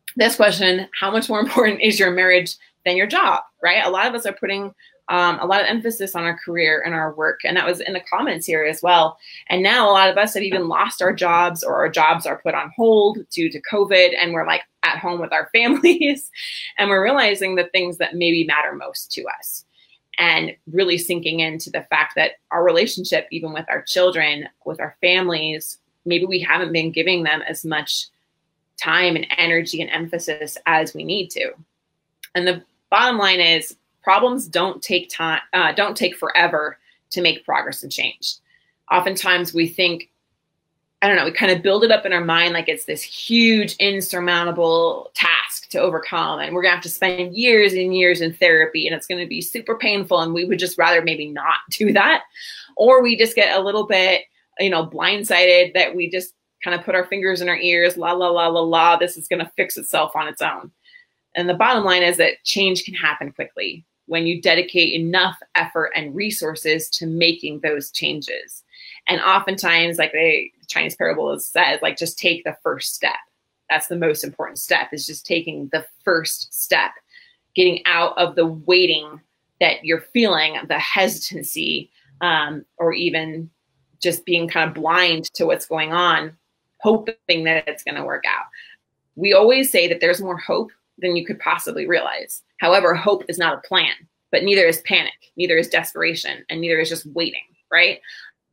this question, how much more important is your marriage than your job, right? A lot of us are putting a lot of emphasis on our career and our work. And that was in the comments here as well. And now a lot of us have even lost our jobs, or our jobs are put on hold due to COVID. And we're like at home with our families. And we're realizing the things that maybe matter most to us, and really sinking into the fact that our relationship, even with our children, with our families, maybe we haven't been giving them as much time and energy and emphasis as we need to. And the bottom line is, problems don't take time, don't take forever to make progress and change. Oftentimes we think, I don't know, we kind of build it up in our mind like it's this huge, insurmountable task to overcome. And we're going to have to spend years and years in therapy, and it's going to be super painful. And we would just rather maybe not do that. Or we just get a little bit, blindsided that we just kind of put our fingers in our ears, la, la, la, la, la, this is going to fix itself on its own. And the bottom line is that change can happen quickly when you dedicate enough effort and resources to making those changes. And oftentimes, like the Chinese parable says, like, just take the first step. That's the most important step, is just taking the first step, getting out of the waiting that you're feeling, the hesitancy, or even just being kind of blind to what's going on, hoping that it's going to work out. We always say that there's more hope than you could possibly realize. However, hope is not a plan, but neither is panic, neither is desperation, and neither is just waiting, right?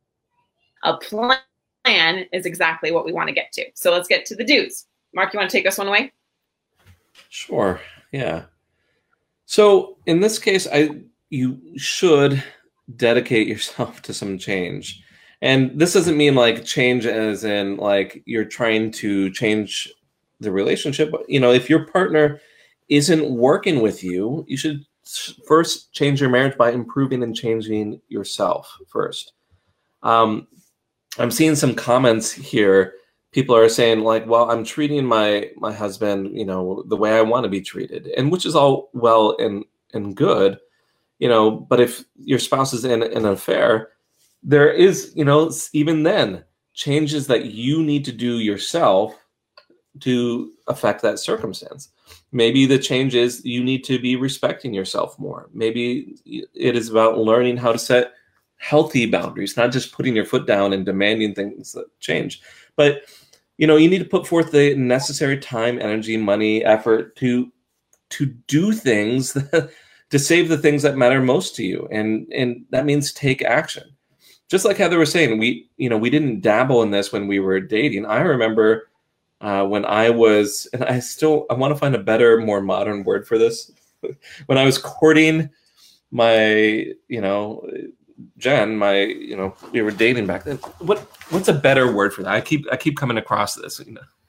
A plan is exactly what we want to get to. So let's get to the do's. Mark, you want to take us one away? Sure. Yeah. So in this case, you should dedicate yourself to some change. And this doesn't mean like change as in like you're trying to change the relationship. If your partner isn't working with you, you should first change your marriage by improving and changing yourself first. I'm seeing some comments here. People are saying like, well, I'm treating my husband, the way I want to be treated, and which is all well and good, but if your spouse is in an affair, there is, even then, changes that you need to do yourself to affect that circumstance. Maybe the change is you need to be respecting yourself more. Maybe it is about learning how to set healthy boundaries, not just putting your foot down and demanding things that change. But, you need to put forth the necessary time, energy, money, effort to do things to save the things that matter most to you. And that means take action. Just like Heather was saying, we didn't dabble in this when we were dating. I remember when I was, and I want to find a better, more modern word for this. When I was courting my, Jen, we were dating back then. What's a better word for that? I keep coming across this.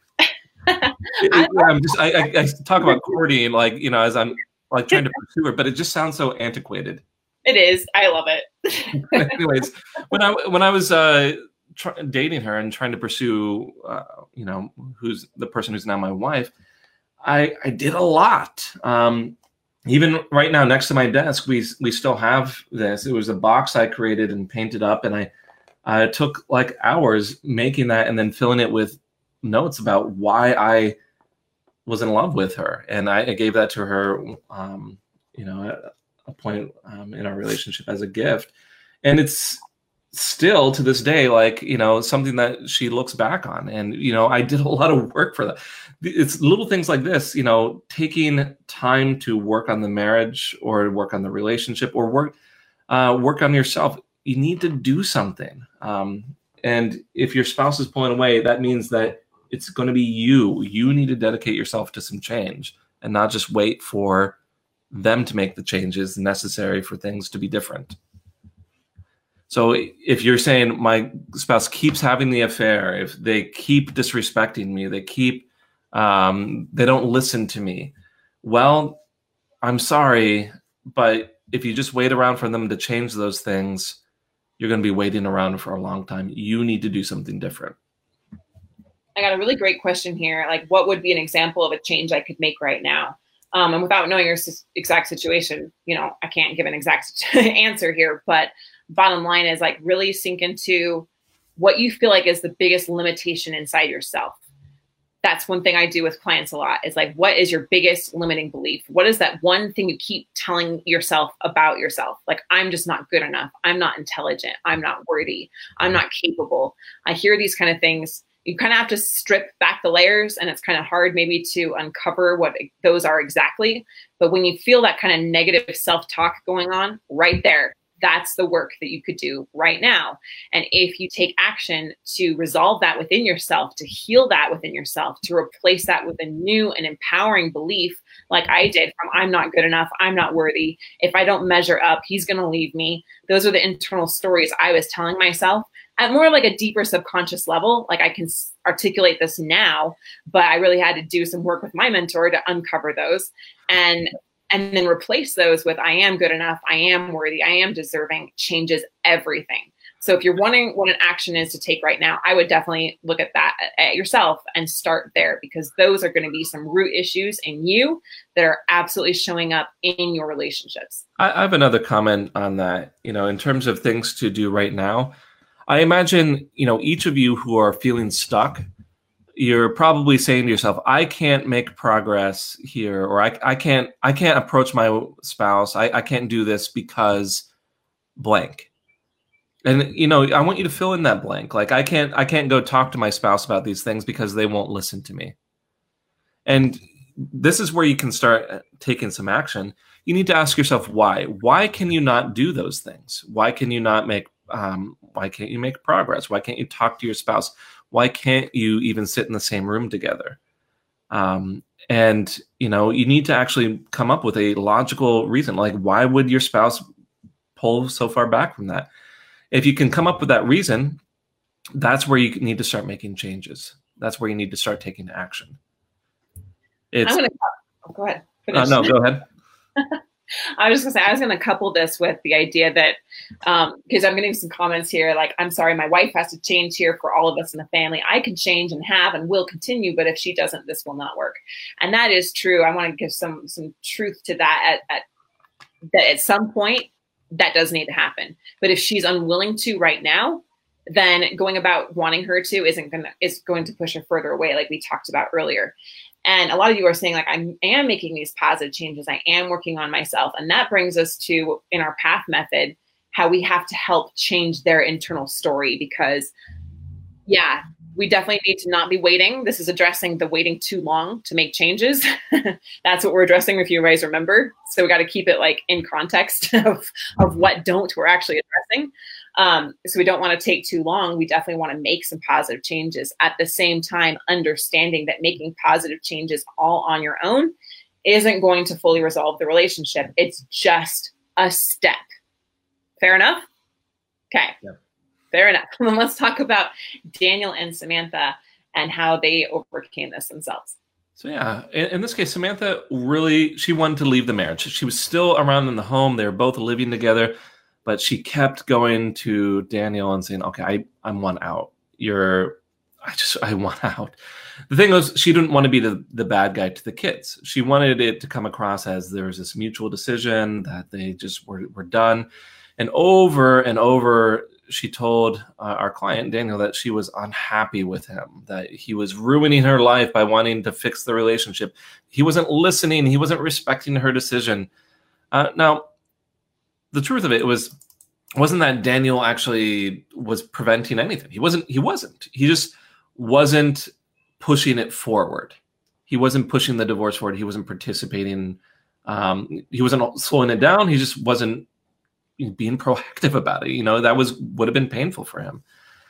I talk about courting as I'm like trying to pursue her, but it just sounds so antiquated. It is. I love it. Anyways, when I was dating her and trying to pursue, who's the person who's now my wife, I did a lot. Even right now, next to my desk, we still have this. It was a box I created and painted up, and I took like hours making that and then filling it with notes about why I was in love with her, and I gave that to her. At a point in our relationship as a gift, and it's still to this day something that she looks back on. And I did a lot of work for that. It's little things like this, taking time to work on the marriage or work on the relationship or work on yourself. You need to do something, and if your spouse is pulling away, that means that it's going to be you need to dedicate yourself to some change and not just wait for them to make the changes necessary for things to be different. So if you're saying my spouse keeps having the affair, if they keep disrespecting me, they don't listen to me, well, I'm sorry, but if you just wait around for them to change those things, you're going to be waiting around for a long time. You need to do something different. I got a really great question here. Like, what would be an example of a change I could make right now? And without knowing your exact situation, I can't give an exact answer here, but bottom line is like really sink into what you feel like is the biggest limitation inside yourself. that's one thing I do with clients a lot is like, what is your biggest limiting belief? What is that one thing you keep telling yourself about yourself? Like, I'm just not good enough. I'm not intelligent. I'm not worthy. I'm not capable. I hear these kind of things. You kind of have to strip back the layers, and it's kind of hard maybe to uncover what those are exactly. But when you feel that kind of negative self-talk going on right there, that's the work that you could do right now. And if you take action to resolve that within yourself, to heal that within yourself, to replace that with a new and empowering belief, like I did from I'm not good enough, I'm not worthy, if I don't measure up, he's going to leave me. Those are the internal stories I was telling myself at more like a deeper subconscious level. Like, I can articulate this now, but I really had to do some work with my mentor to uncover those. And then replace those with I am good enough, I am worthy, I am deserving, changes everything. So if you're wondering what an action is to take right now, I would definitely look at that at yourself and start there, because those are going to be some root issues in you that are absolutely showing up in your relationships. I have another comment on that. In terms of things to do right now, I imagine, each of you who are feeling stuck, you're probably saying to yourself, I can't make progress here, or I can't approach my spouse. I can't do this because blank. And, I want you to fill in that blank. Like, I can't go talk to my spouse about these things because they won't listen to me. And this is where you can start taking some action. You need to ask yourself why. Why can you not do those things? Why can you not make why can't you make progress? Why can't you talk to your spouse? Why can't you even sit in the same room together? And, you need to actually come up with a logical reason. Like, why would your spouse pull so far back from that? If you can come up with that reason, that's where you need to start making changes. That's where you need to start taking action. Go ahead. No, go ahead. I was just going to say, I was going to couple this with the idea that, because I'm getting some comments here, like, I'm sorry, my wife has to change here for all of us in the family. I can change and have and will continue, but if she doesn't, this will not work. And that is true. I want to give some truth to that that at some point that does need to happen. But if she's unwilling to right now, then going about wanting her to is going to push her further away, like we talked about earlier. And a lot of you are saying, like, I am making these positive changes. I am working on myself. And that brings us to, in our PATH method, how we have to help change their internal story, because, yeah, we definitely need to not be waiting. This is addressing the waiting too long to make changes. That's what we're addressing, if you guys remember. So we got to keep it like in context of what we're actually addressing. So we don't want to take too long. We definitely want to make some positive changes. At the same time, understanding that making positive changes all on your own isn't going to fully resolve the relationship. It's just a step. Fair enough? Okay. Yeah. Fair enough. Then let's talk about Daniel and Samantha and how they overcame this themselves. So yeah, in this case, Samantha she wanted to leave the marriage. She was still around in the home. They were both living together. But she kept going to Daniel and saying, okay, I want out. I want out. The thing was, she didn't want to be the bad guy to the kids. She wanted it to come across as there was this mutual decision that they just were done. And over, she told our client, Daniel, that she was unhappy with him, that he was ruining her life by wanting to fix the relationship. He wasn't listening. He wasn't respecting her decision. Now, the truth of it wasn't that Daniel actually was preventing anything. He wasn't. He just wasn't pushing it forward. He wasn't pushing the divorce forward. He wasn't participating. He wasn't slowing it down. He just wasn't being proactive about it. That would have been painful for him.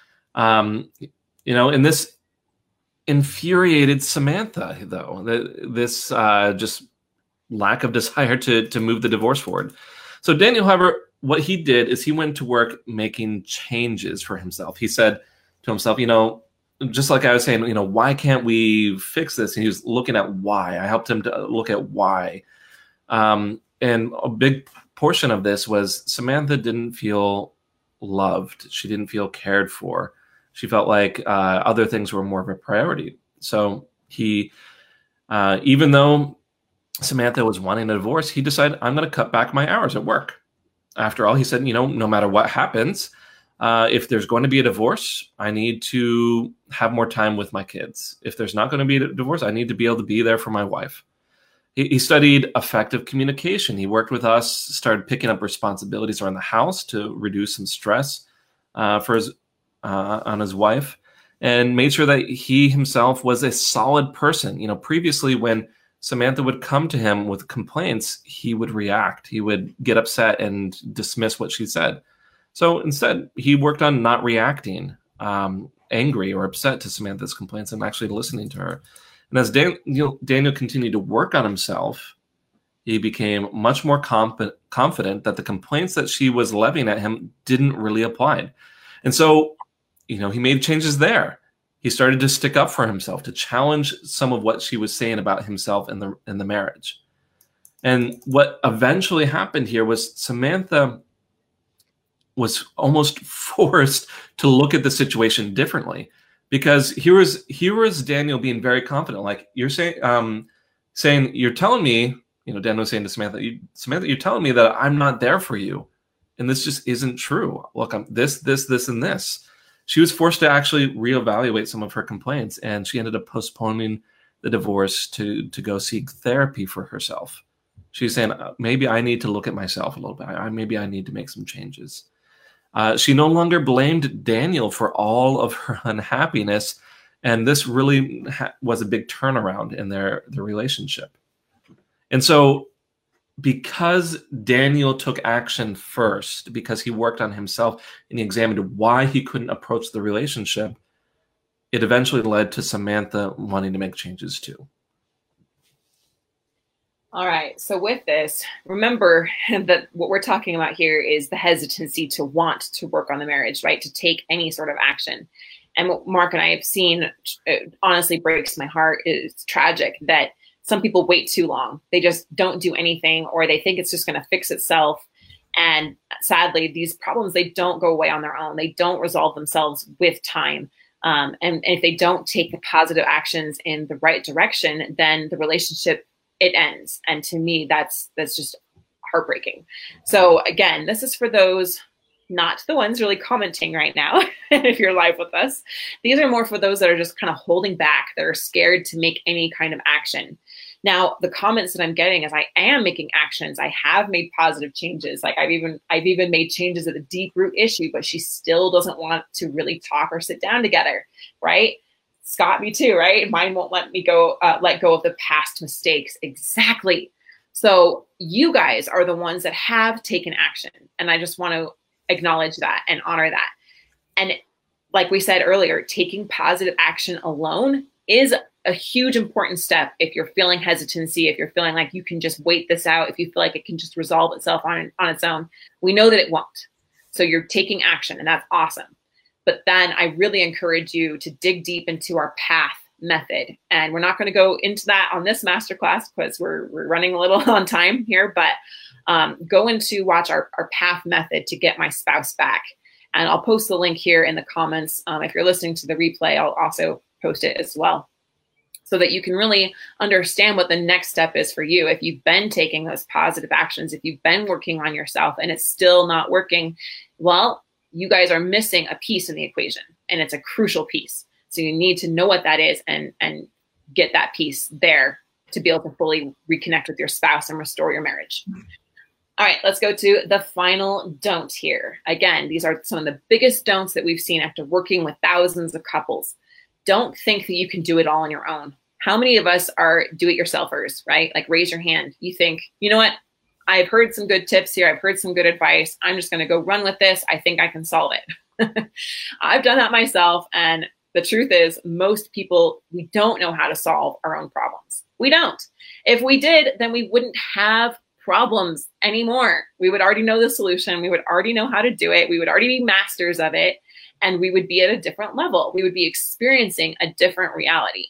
And this infuriated Samantha, though. This just lack of desire to move the divorce forward. So Daniel, however, what he did is he went to work making changes for himself. He said to himself, just like I was saying, why can't we fix this? And he was looking at why. I helped him to look at why. And a big portion of this was Samantha didn't feel loved. She didn't feel cared for. She felt like other things were more of a priority. So he, even though Samantha was wanting a divorce, he decided, I'm going to cut back my hours at work. After all, he said, no matter what happens, If there's going to be a divorce, I need to have more time with my kids. If there's not going to be a divorce, I need to be able to be there for my wife. He studied effective communication. He worked with us, started picking up responsibilities around the house to reduce some stress on his wife, and made sure that he himself was a solid person. Previously when Samantha would come to him with complaints, he would react. He would get upset and dismiss what she said. So instead, he worked on not reacting angry or upset to Samantha's complaints and actually listening to her. And as Daniel continued to work on himself, he became much more confident that the complaints that she was levying at him didn't really apply. And so, he made changes there. He started to stick up for himself, to challenge some of what she was saying about himself in the marriage. And what eventually happened here was Samantha was almost forced to look at the situation differently, because here was Daniel being very confident. Like, you're saying you're telling me, Daniel was saying to Samantha, you're telling me that I'm not there for you, and this just isn't true. Look, I'm this, and this. She was forced to actually reevaluate some of her complaints, and she ended up postponing the divorce to go seek therapy for herself. She was saying, maybe I need to look at myself a little bit. Maybe I need to make some changes. She no longer blamed Daniel for all of her unhappiness, and this really was a big turnaround in their relationship. And so, because Daniel took action first, because he worked on himself and he examined why he couldn't approach the relationship, it eventually led to Samantha wanting to make changes too. All right. So with this, remember that what we're talking about here is the hesitancy to want to work on the marriage, right? To take any sort of action. And what Mark and I have seen, it honestly breaks my heart. It's tragic that some people wait too long. They just don't do anything, or they think it's just going to fix itself. And sadly, these problems, they don't go away on their own. They don't resolve themselves with time. And if they don't take the positive actions in the right direction, then the relationship, it ends. And to me, that's just heartbreaking. So again, this is for those, not the ones really commenting right now, if you're live with us. These are more for those that are just kind of holding back, that are scared to make any kind of action. Now, the comments that I'm getting is I am making actions. I have made positive changes. Like I've even made changes at the deep root issue, but she still doesn't want to really talk or sit down together, right? Scott, me too, right? Mine won't let me let go of the past mistakes. Exactly. So you guys are the ones that have taken action. And I just want to acknowledge that and honor that. And like we said earlier, taking positive action alone is a huge important step. If you're feeling hesitancy, if you're feeling like you can just wait this out, if you feel like it can just resolve itself on its own, we know that it won't. So you're taking action, and that's awesome. But then I really encourage you to dig deep into our PATH method. And we're not going to go into that on this masterclass because we're running a little on time here, but go into watch our PATH method to get my spouse back. And I'll post the link here in the comments. If you're listening to the replay, I'll also post it as well, so that you can really understand what the next step is for you. If you've been taking those positive actions, if you've been working on yourself and it's still not working, well, you guys are missing a piece in the equation, and it's a crucial piece. So you need to know what that is and get that piece there to be able to fully reconnect with your spouse and restore your marriage. All right, let's go to the final don't here. Again, these are some of the biggest don'ts that we've seen after working with thousands of couples. Don't think that you can do it all on your own. How many of us are do-it-yourselfers, right? Like, raise your hand. You think, you know what? I've heard some good tips here. I've heard some good advice. I'm just going to go run with this. I think I can solve it. I've done that myself. And the truth is, most people, we don't know how to solve our own problems. We don't. If we did, then we wouldn't have problems anymore. We would already know the solution. We would already know how to do it. We would already be masters of it. And we would be at a different level. We would be experiencing a different reality.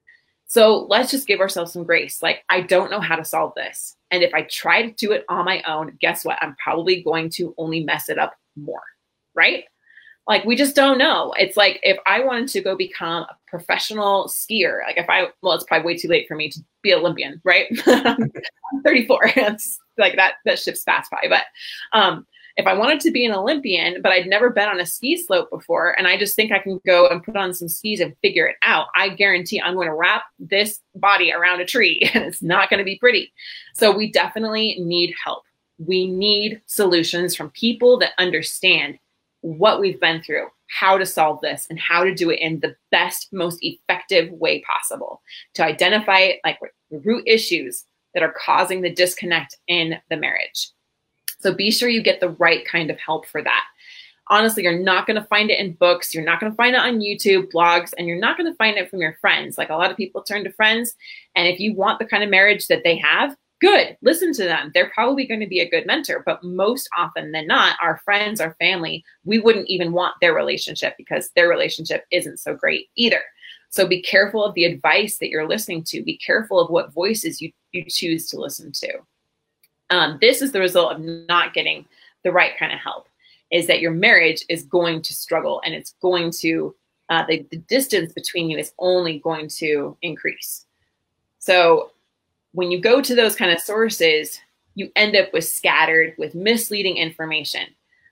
So let's just give ourselves some grace. Like, I don't know how to solve this. And if I try to do it on my own, guess what? I'm probably going to only mess it up more, right? Like, we just don't know. It's like, if I wanted to go become a professional skier, like it's probably way too late for me to be Olympian, right? I'm 34. It's like that ship's passed by. But If I wanted to be an Olympian, but I'd never been on a ski slope before, and I just think I can go and put on some skis and figure it out, I guarantee I'm going to wrap this body around a tree and it's not going to be pretty. So we definitely need help. We need solutions from people that understand what we've been through, how to solve this, and how to do it in the best, most effective way possible to identify like the root issues that are causing the disconnect in the marriage. So be sure you get the right kind of help for that. Honestly, you're not going to find it in books. You're not going to find it on YouTube, blogs, and you're not going to find it from your friends. Like a lot of people turn to friends. And if you want the kind of marriage that they have, good, listen to them. They're probably going to be a good mentor. But most often than not, our friends, our family, we wouldn't even want their relationship because their relationship isn't so great either. So be careful of the advice that you're listening to. Be careful of what voices you choose to listen to. This is the result of not getting the right kind of help, is that your marriage is going to struggle, and it's going to, the distance between you is only going to increase. So when you go to those kind of sources, you end up with misleading information.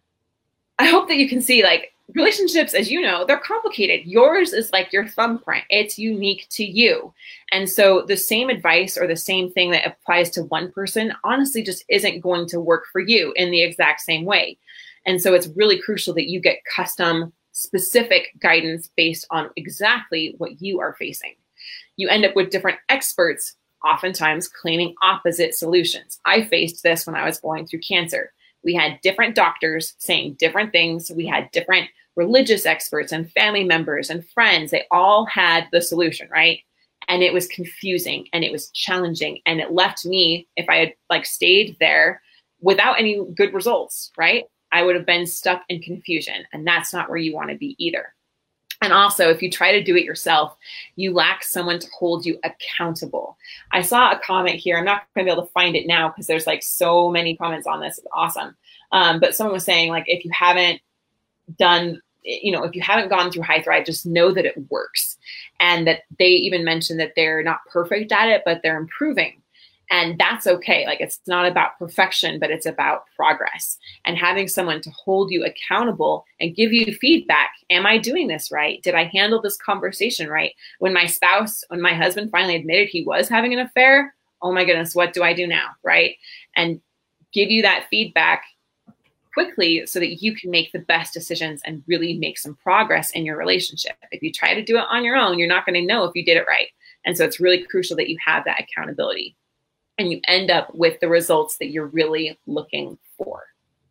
I hope that you can see, like, relationships, as you know, they're complicated. Yours is like your thumbprint. It's unique to you. And so the same advice or the same thing that applies to one person honestly just isn't going to work for you in the exact same way. And so it's really crucial that you get custom specific guidance based on exactly what you are facing. You end up with different experts, oftentimes claiming opposite solutions. I faced this when I was going through cancer. We had different doctors saying different things. We had different religious experts and family members and friends. They all had the solution, right? And it was confusing and it was challenging. And it left me, if I had stayed there without any good results, right? I would have been stuck in confusion. And that's not where you want to be either. And also, if you try to do it yourself, you lack someone to hold you accountable. I saw a comment here. I'm not going to be able to find it now because there's so many comments on this. It's awesome. But someone was saying, if you haven't done, if you haven't gone through High Thrive, just know that it works. And that they even mentioned that they're not perfect at it, but they're improving. And that's okay. It's not about perfection, but it's about progress and having someone to hold you accountable and give you feedback. Am I doing this right? Did I handle this conversation right? When my husband finally admitted he was having an affair, oh my goodness, what do I do now? Right? And give you that feedback quickly so that you can make the best decisions and really make some progress in your relationship. If you try to do it on your own, you're not going to know if you did it right. And so it's really crucial that you have that accountability. And you end up with the results that you're really looking for.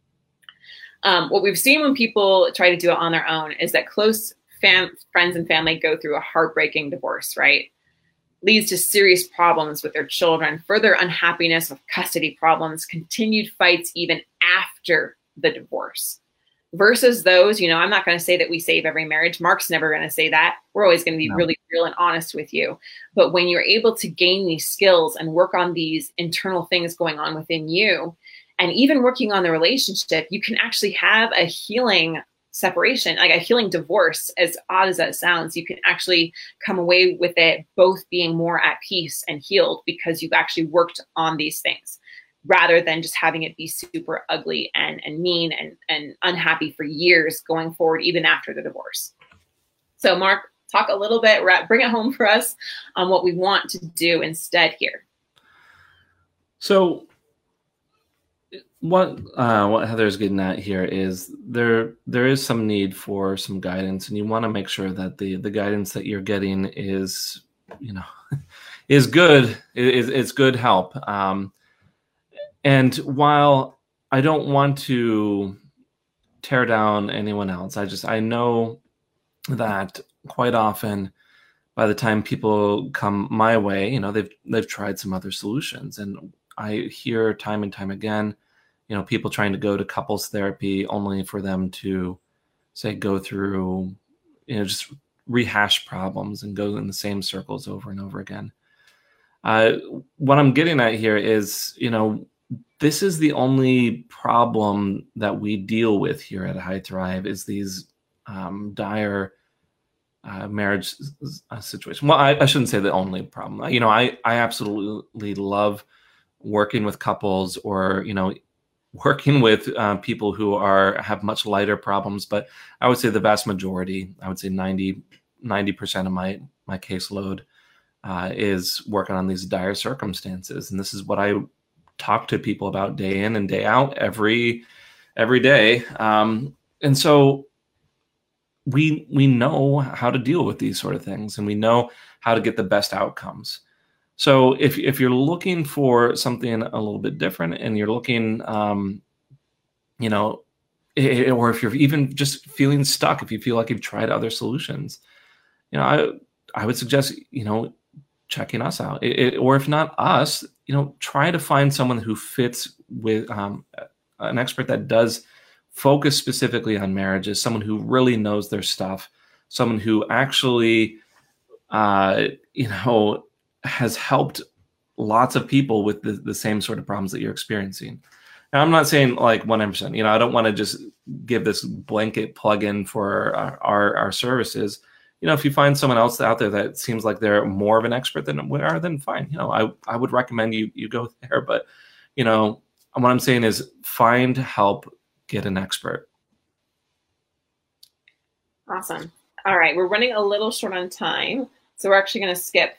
What we've seen when people try to do it on their own is that close friends and family go through a heartbreaking divorce, right? Leads to serious problems with their children, further unhappiness with custody problems, continued fights even after the divorce. Versus those, I'm not going to say that we save every marriage. Mark's never going to say that. We're always going to be really real and honest with you. But when you're able to gain these skills and work on these internal things going on within you, and even working on the relationship, you can actually have a healing separation, like a healing divorce, as odd as that sounds. You can actually come away with it both being more at peace and healed because you've actually worked on these things, rather than just having it be super ugly and mean and unhappy for years going forward, even after the divorce. So Mark, talk a little bit, bring it home for us on what we want to do instead here. So what Heather's getting at here is there is some need for some guidance, and you want to make sure that the guidance that you're getting is, is good, is good help. And while I don't want to tear down anyone else, I know that quite often by the time people come my way, they've tried some other solutions. And I hear time and time again, people trying to go to couples therapy only for them to say, go through, just rehash problems and go in the same circles over and over again. What I'm getting at here is, this is the only problem that we deal with here at High Thrive is these dire marriage situation. Well, I shouldn't say the only problem. I absolutely love working with couples or, working with people who have much lighter problems, but I would say the vast majority, I would say 90% of my caseload is working on these dire circumstances. And this is what I talk to people about day in and day out every day. And so we know how to deal with these sort of things, and we know how to get the best outcomes. So if you're looking for something a little bit different, and you're looking, or if you're even just feeling stuck, if you feel like you've tried other solutions, I would suggest, checking us out, or if not us, try to find someone who fits with an expert that does focus specifically on marriages, someone who really knows their stuff, someone who actually, has helped lots of people with the same sort of problems that you're experiencing. Now, I'm not saying like 100%, I don't want to just give this blanket plug-in for our services. If you find someone else out there that seems like they're more of an expert than we are, then fine. I would recommend you go there. But, what I'm saying is find help, get an expert. Awesome. All right. We're running a little short on time, so we're actually going to skip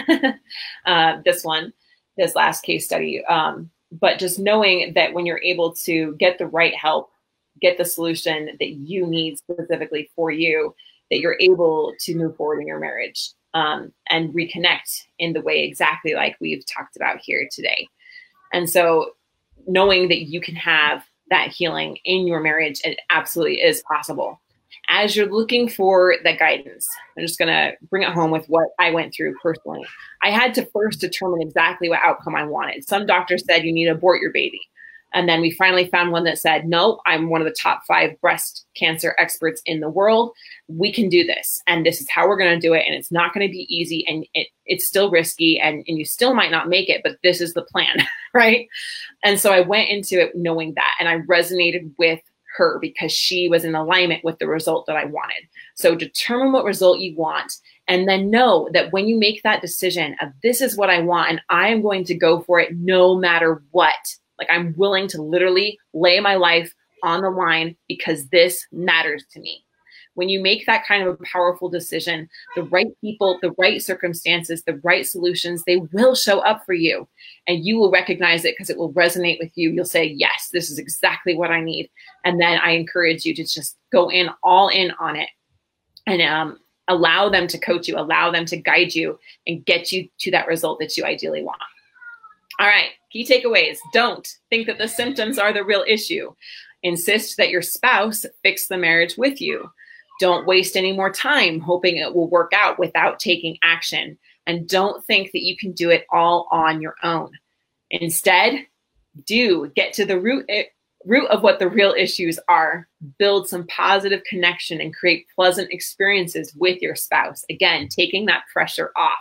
this last case study. But just knowing that when you're able to get the right help, get the solution that you need specifically for you, that you're able to move forward in your marriage and reconnect in the way exactly like we've talked about here today. And so knowing that you can have that healing in your marriage, it absolutely is possible. As you're looking for the guidance, I'm just going to bring it home with what I went through personally. I had to first determine exactly what outcome I wanted. Some doctors said you need to abort your baby. And then we finally found one that said, no, I'm one of the top 5 breast cancer experts in the world. We can do this. And this is how we're going to do it. And it's not going to be easy. And it's still risky. And you still might not make it. But this is the plan, right? And so I went into it knowing that. And I resonated with her because she was in alignment with the result that I wanted. So determine what result you want. And then know that when you make that decision of this is what I want, and I am going to go for it no matter what. Like I'm willing to literally lay my life on the line because this matters to me. When you make that kind of a powerful decision, the right people, the right circumstances, the right solutions, they will show up for you and you will recognize it because it will resonate with you. You'll say, yes, this is exactly what I need. And then I encourage you to just go all in on it and allow them to coach you, allow them to guide you and get you to that result that you ideally want. All right, key takeaways. Don't think that the symptoms are the real issue. Insist that your spouse fix the marriage with you. Don't waste any more time hoping it will work out without taking action. And don't think that you can do it all on your own. Instead, do get to the root of what the real issues are. Build some positive connection and create pleasant experiences with your spouse. Again, taking that pressure off.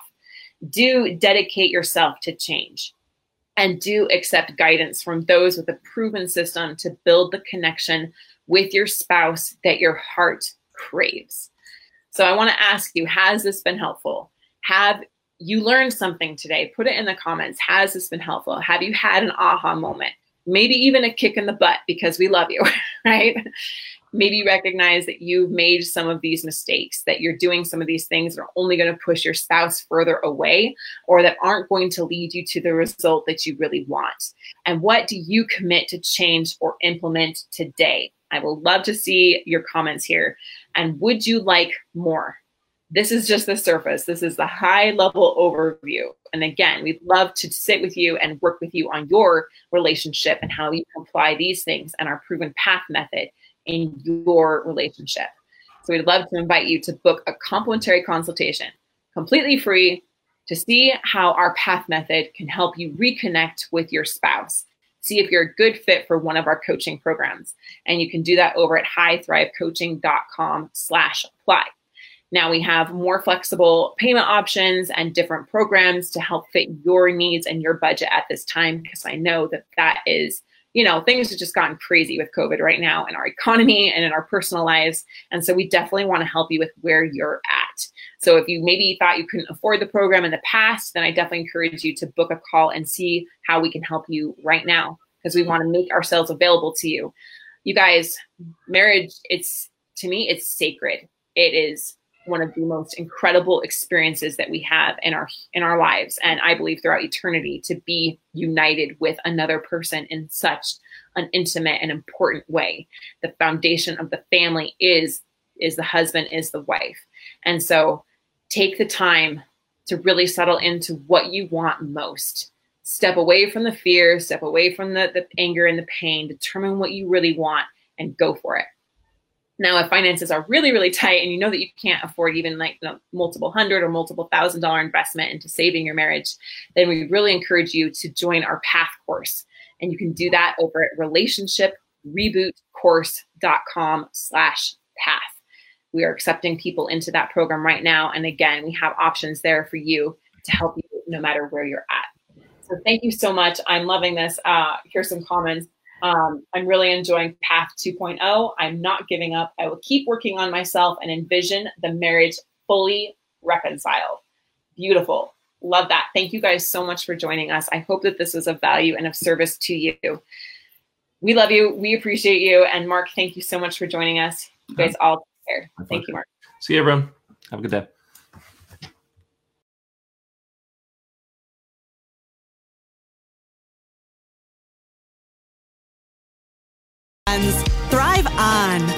Do dedicate yourself to change. And do accept guidance from those with a proven system to build the connection with your spouse that your heart craves. So I want to ask you, has this been helpful? Have you learned something today? Put it in the comments. Has this been helpful? Have you had an aha moment? Maybe even a kick in the butt because we love you, right? Maybe you recognize that you've made some of these mistakes, that you're doing some of these things that are only going to push your spouse further away or that aren't going to lead you to the result that you really want. And what do you commit to change or implement today? I will love to see your comments here. And would you like more? This is just the surface. This is the high level overview. And again, we'd love to sit with you and work with you on your relationship and how you can apply these things and our proven path method in your relationship. So we'd love to invite you to book a complimentary consultation, completely free, to see how our path method can help you reconnect with your spouse. See if you're a good fit for one of our coaching programs. And you can do that over at highthrivecoaching.com/apply. Now we have more flexible payment options and different programs to help fit your needs and your budget at this time, because I know that is, things have just gotten crazy with COVID right now in our economy and in our personal lives. And so we definitely want to help you with where you're at. So if you maybe thought you couldn't afford the program in the past, then I definitely encourage you to book a call and see how we can help you right now. because we want to make ourselves available to you. You guys, marriage, to me, it's sacred. It is one of the most incredible experiences that we have in our lives. And I believe throughout eternity, to be united with another person in such an intimate and important way. The foundation of the family is the husband, is the wife. And so take the time to really settle into what you want most. Step away from the fear, step away from the anger and the pain, determine what you really want and go for it. Now, if finances are really, really tight and you know that you can't afford even multiple $100,000 or multiple $1,000 investment into saving your marriage, then we really encourage you to join our PATH course. And you can do that over at relationshiprebootcourse.com/path. We are accepting people into that program right now. And again, we have options there for you to help you no matter where you're at. So thank you so much. I'm loving this. Here's some comments. I'm really enjoying PATH 2.0. I'm not giving up. I will keep working on myself and envision the marriage fully reconciled. Beautiful. Love that. Thank you guys so much for joining us. I hope that this was of value and of service to you. We love you. We appreciate you. And Mark, thank you so much for joining us. You guys all take care. Thank you, Mark. See you, everyone. Have a good day. Thrive On.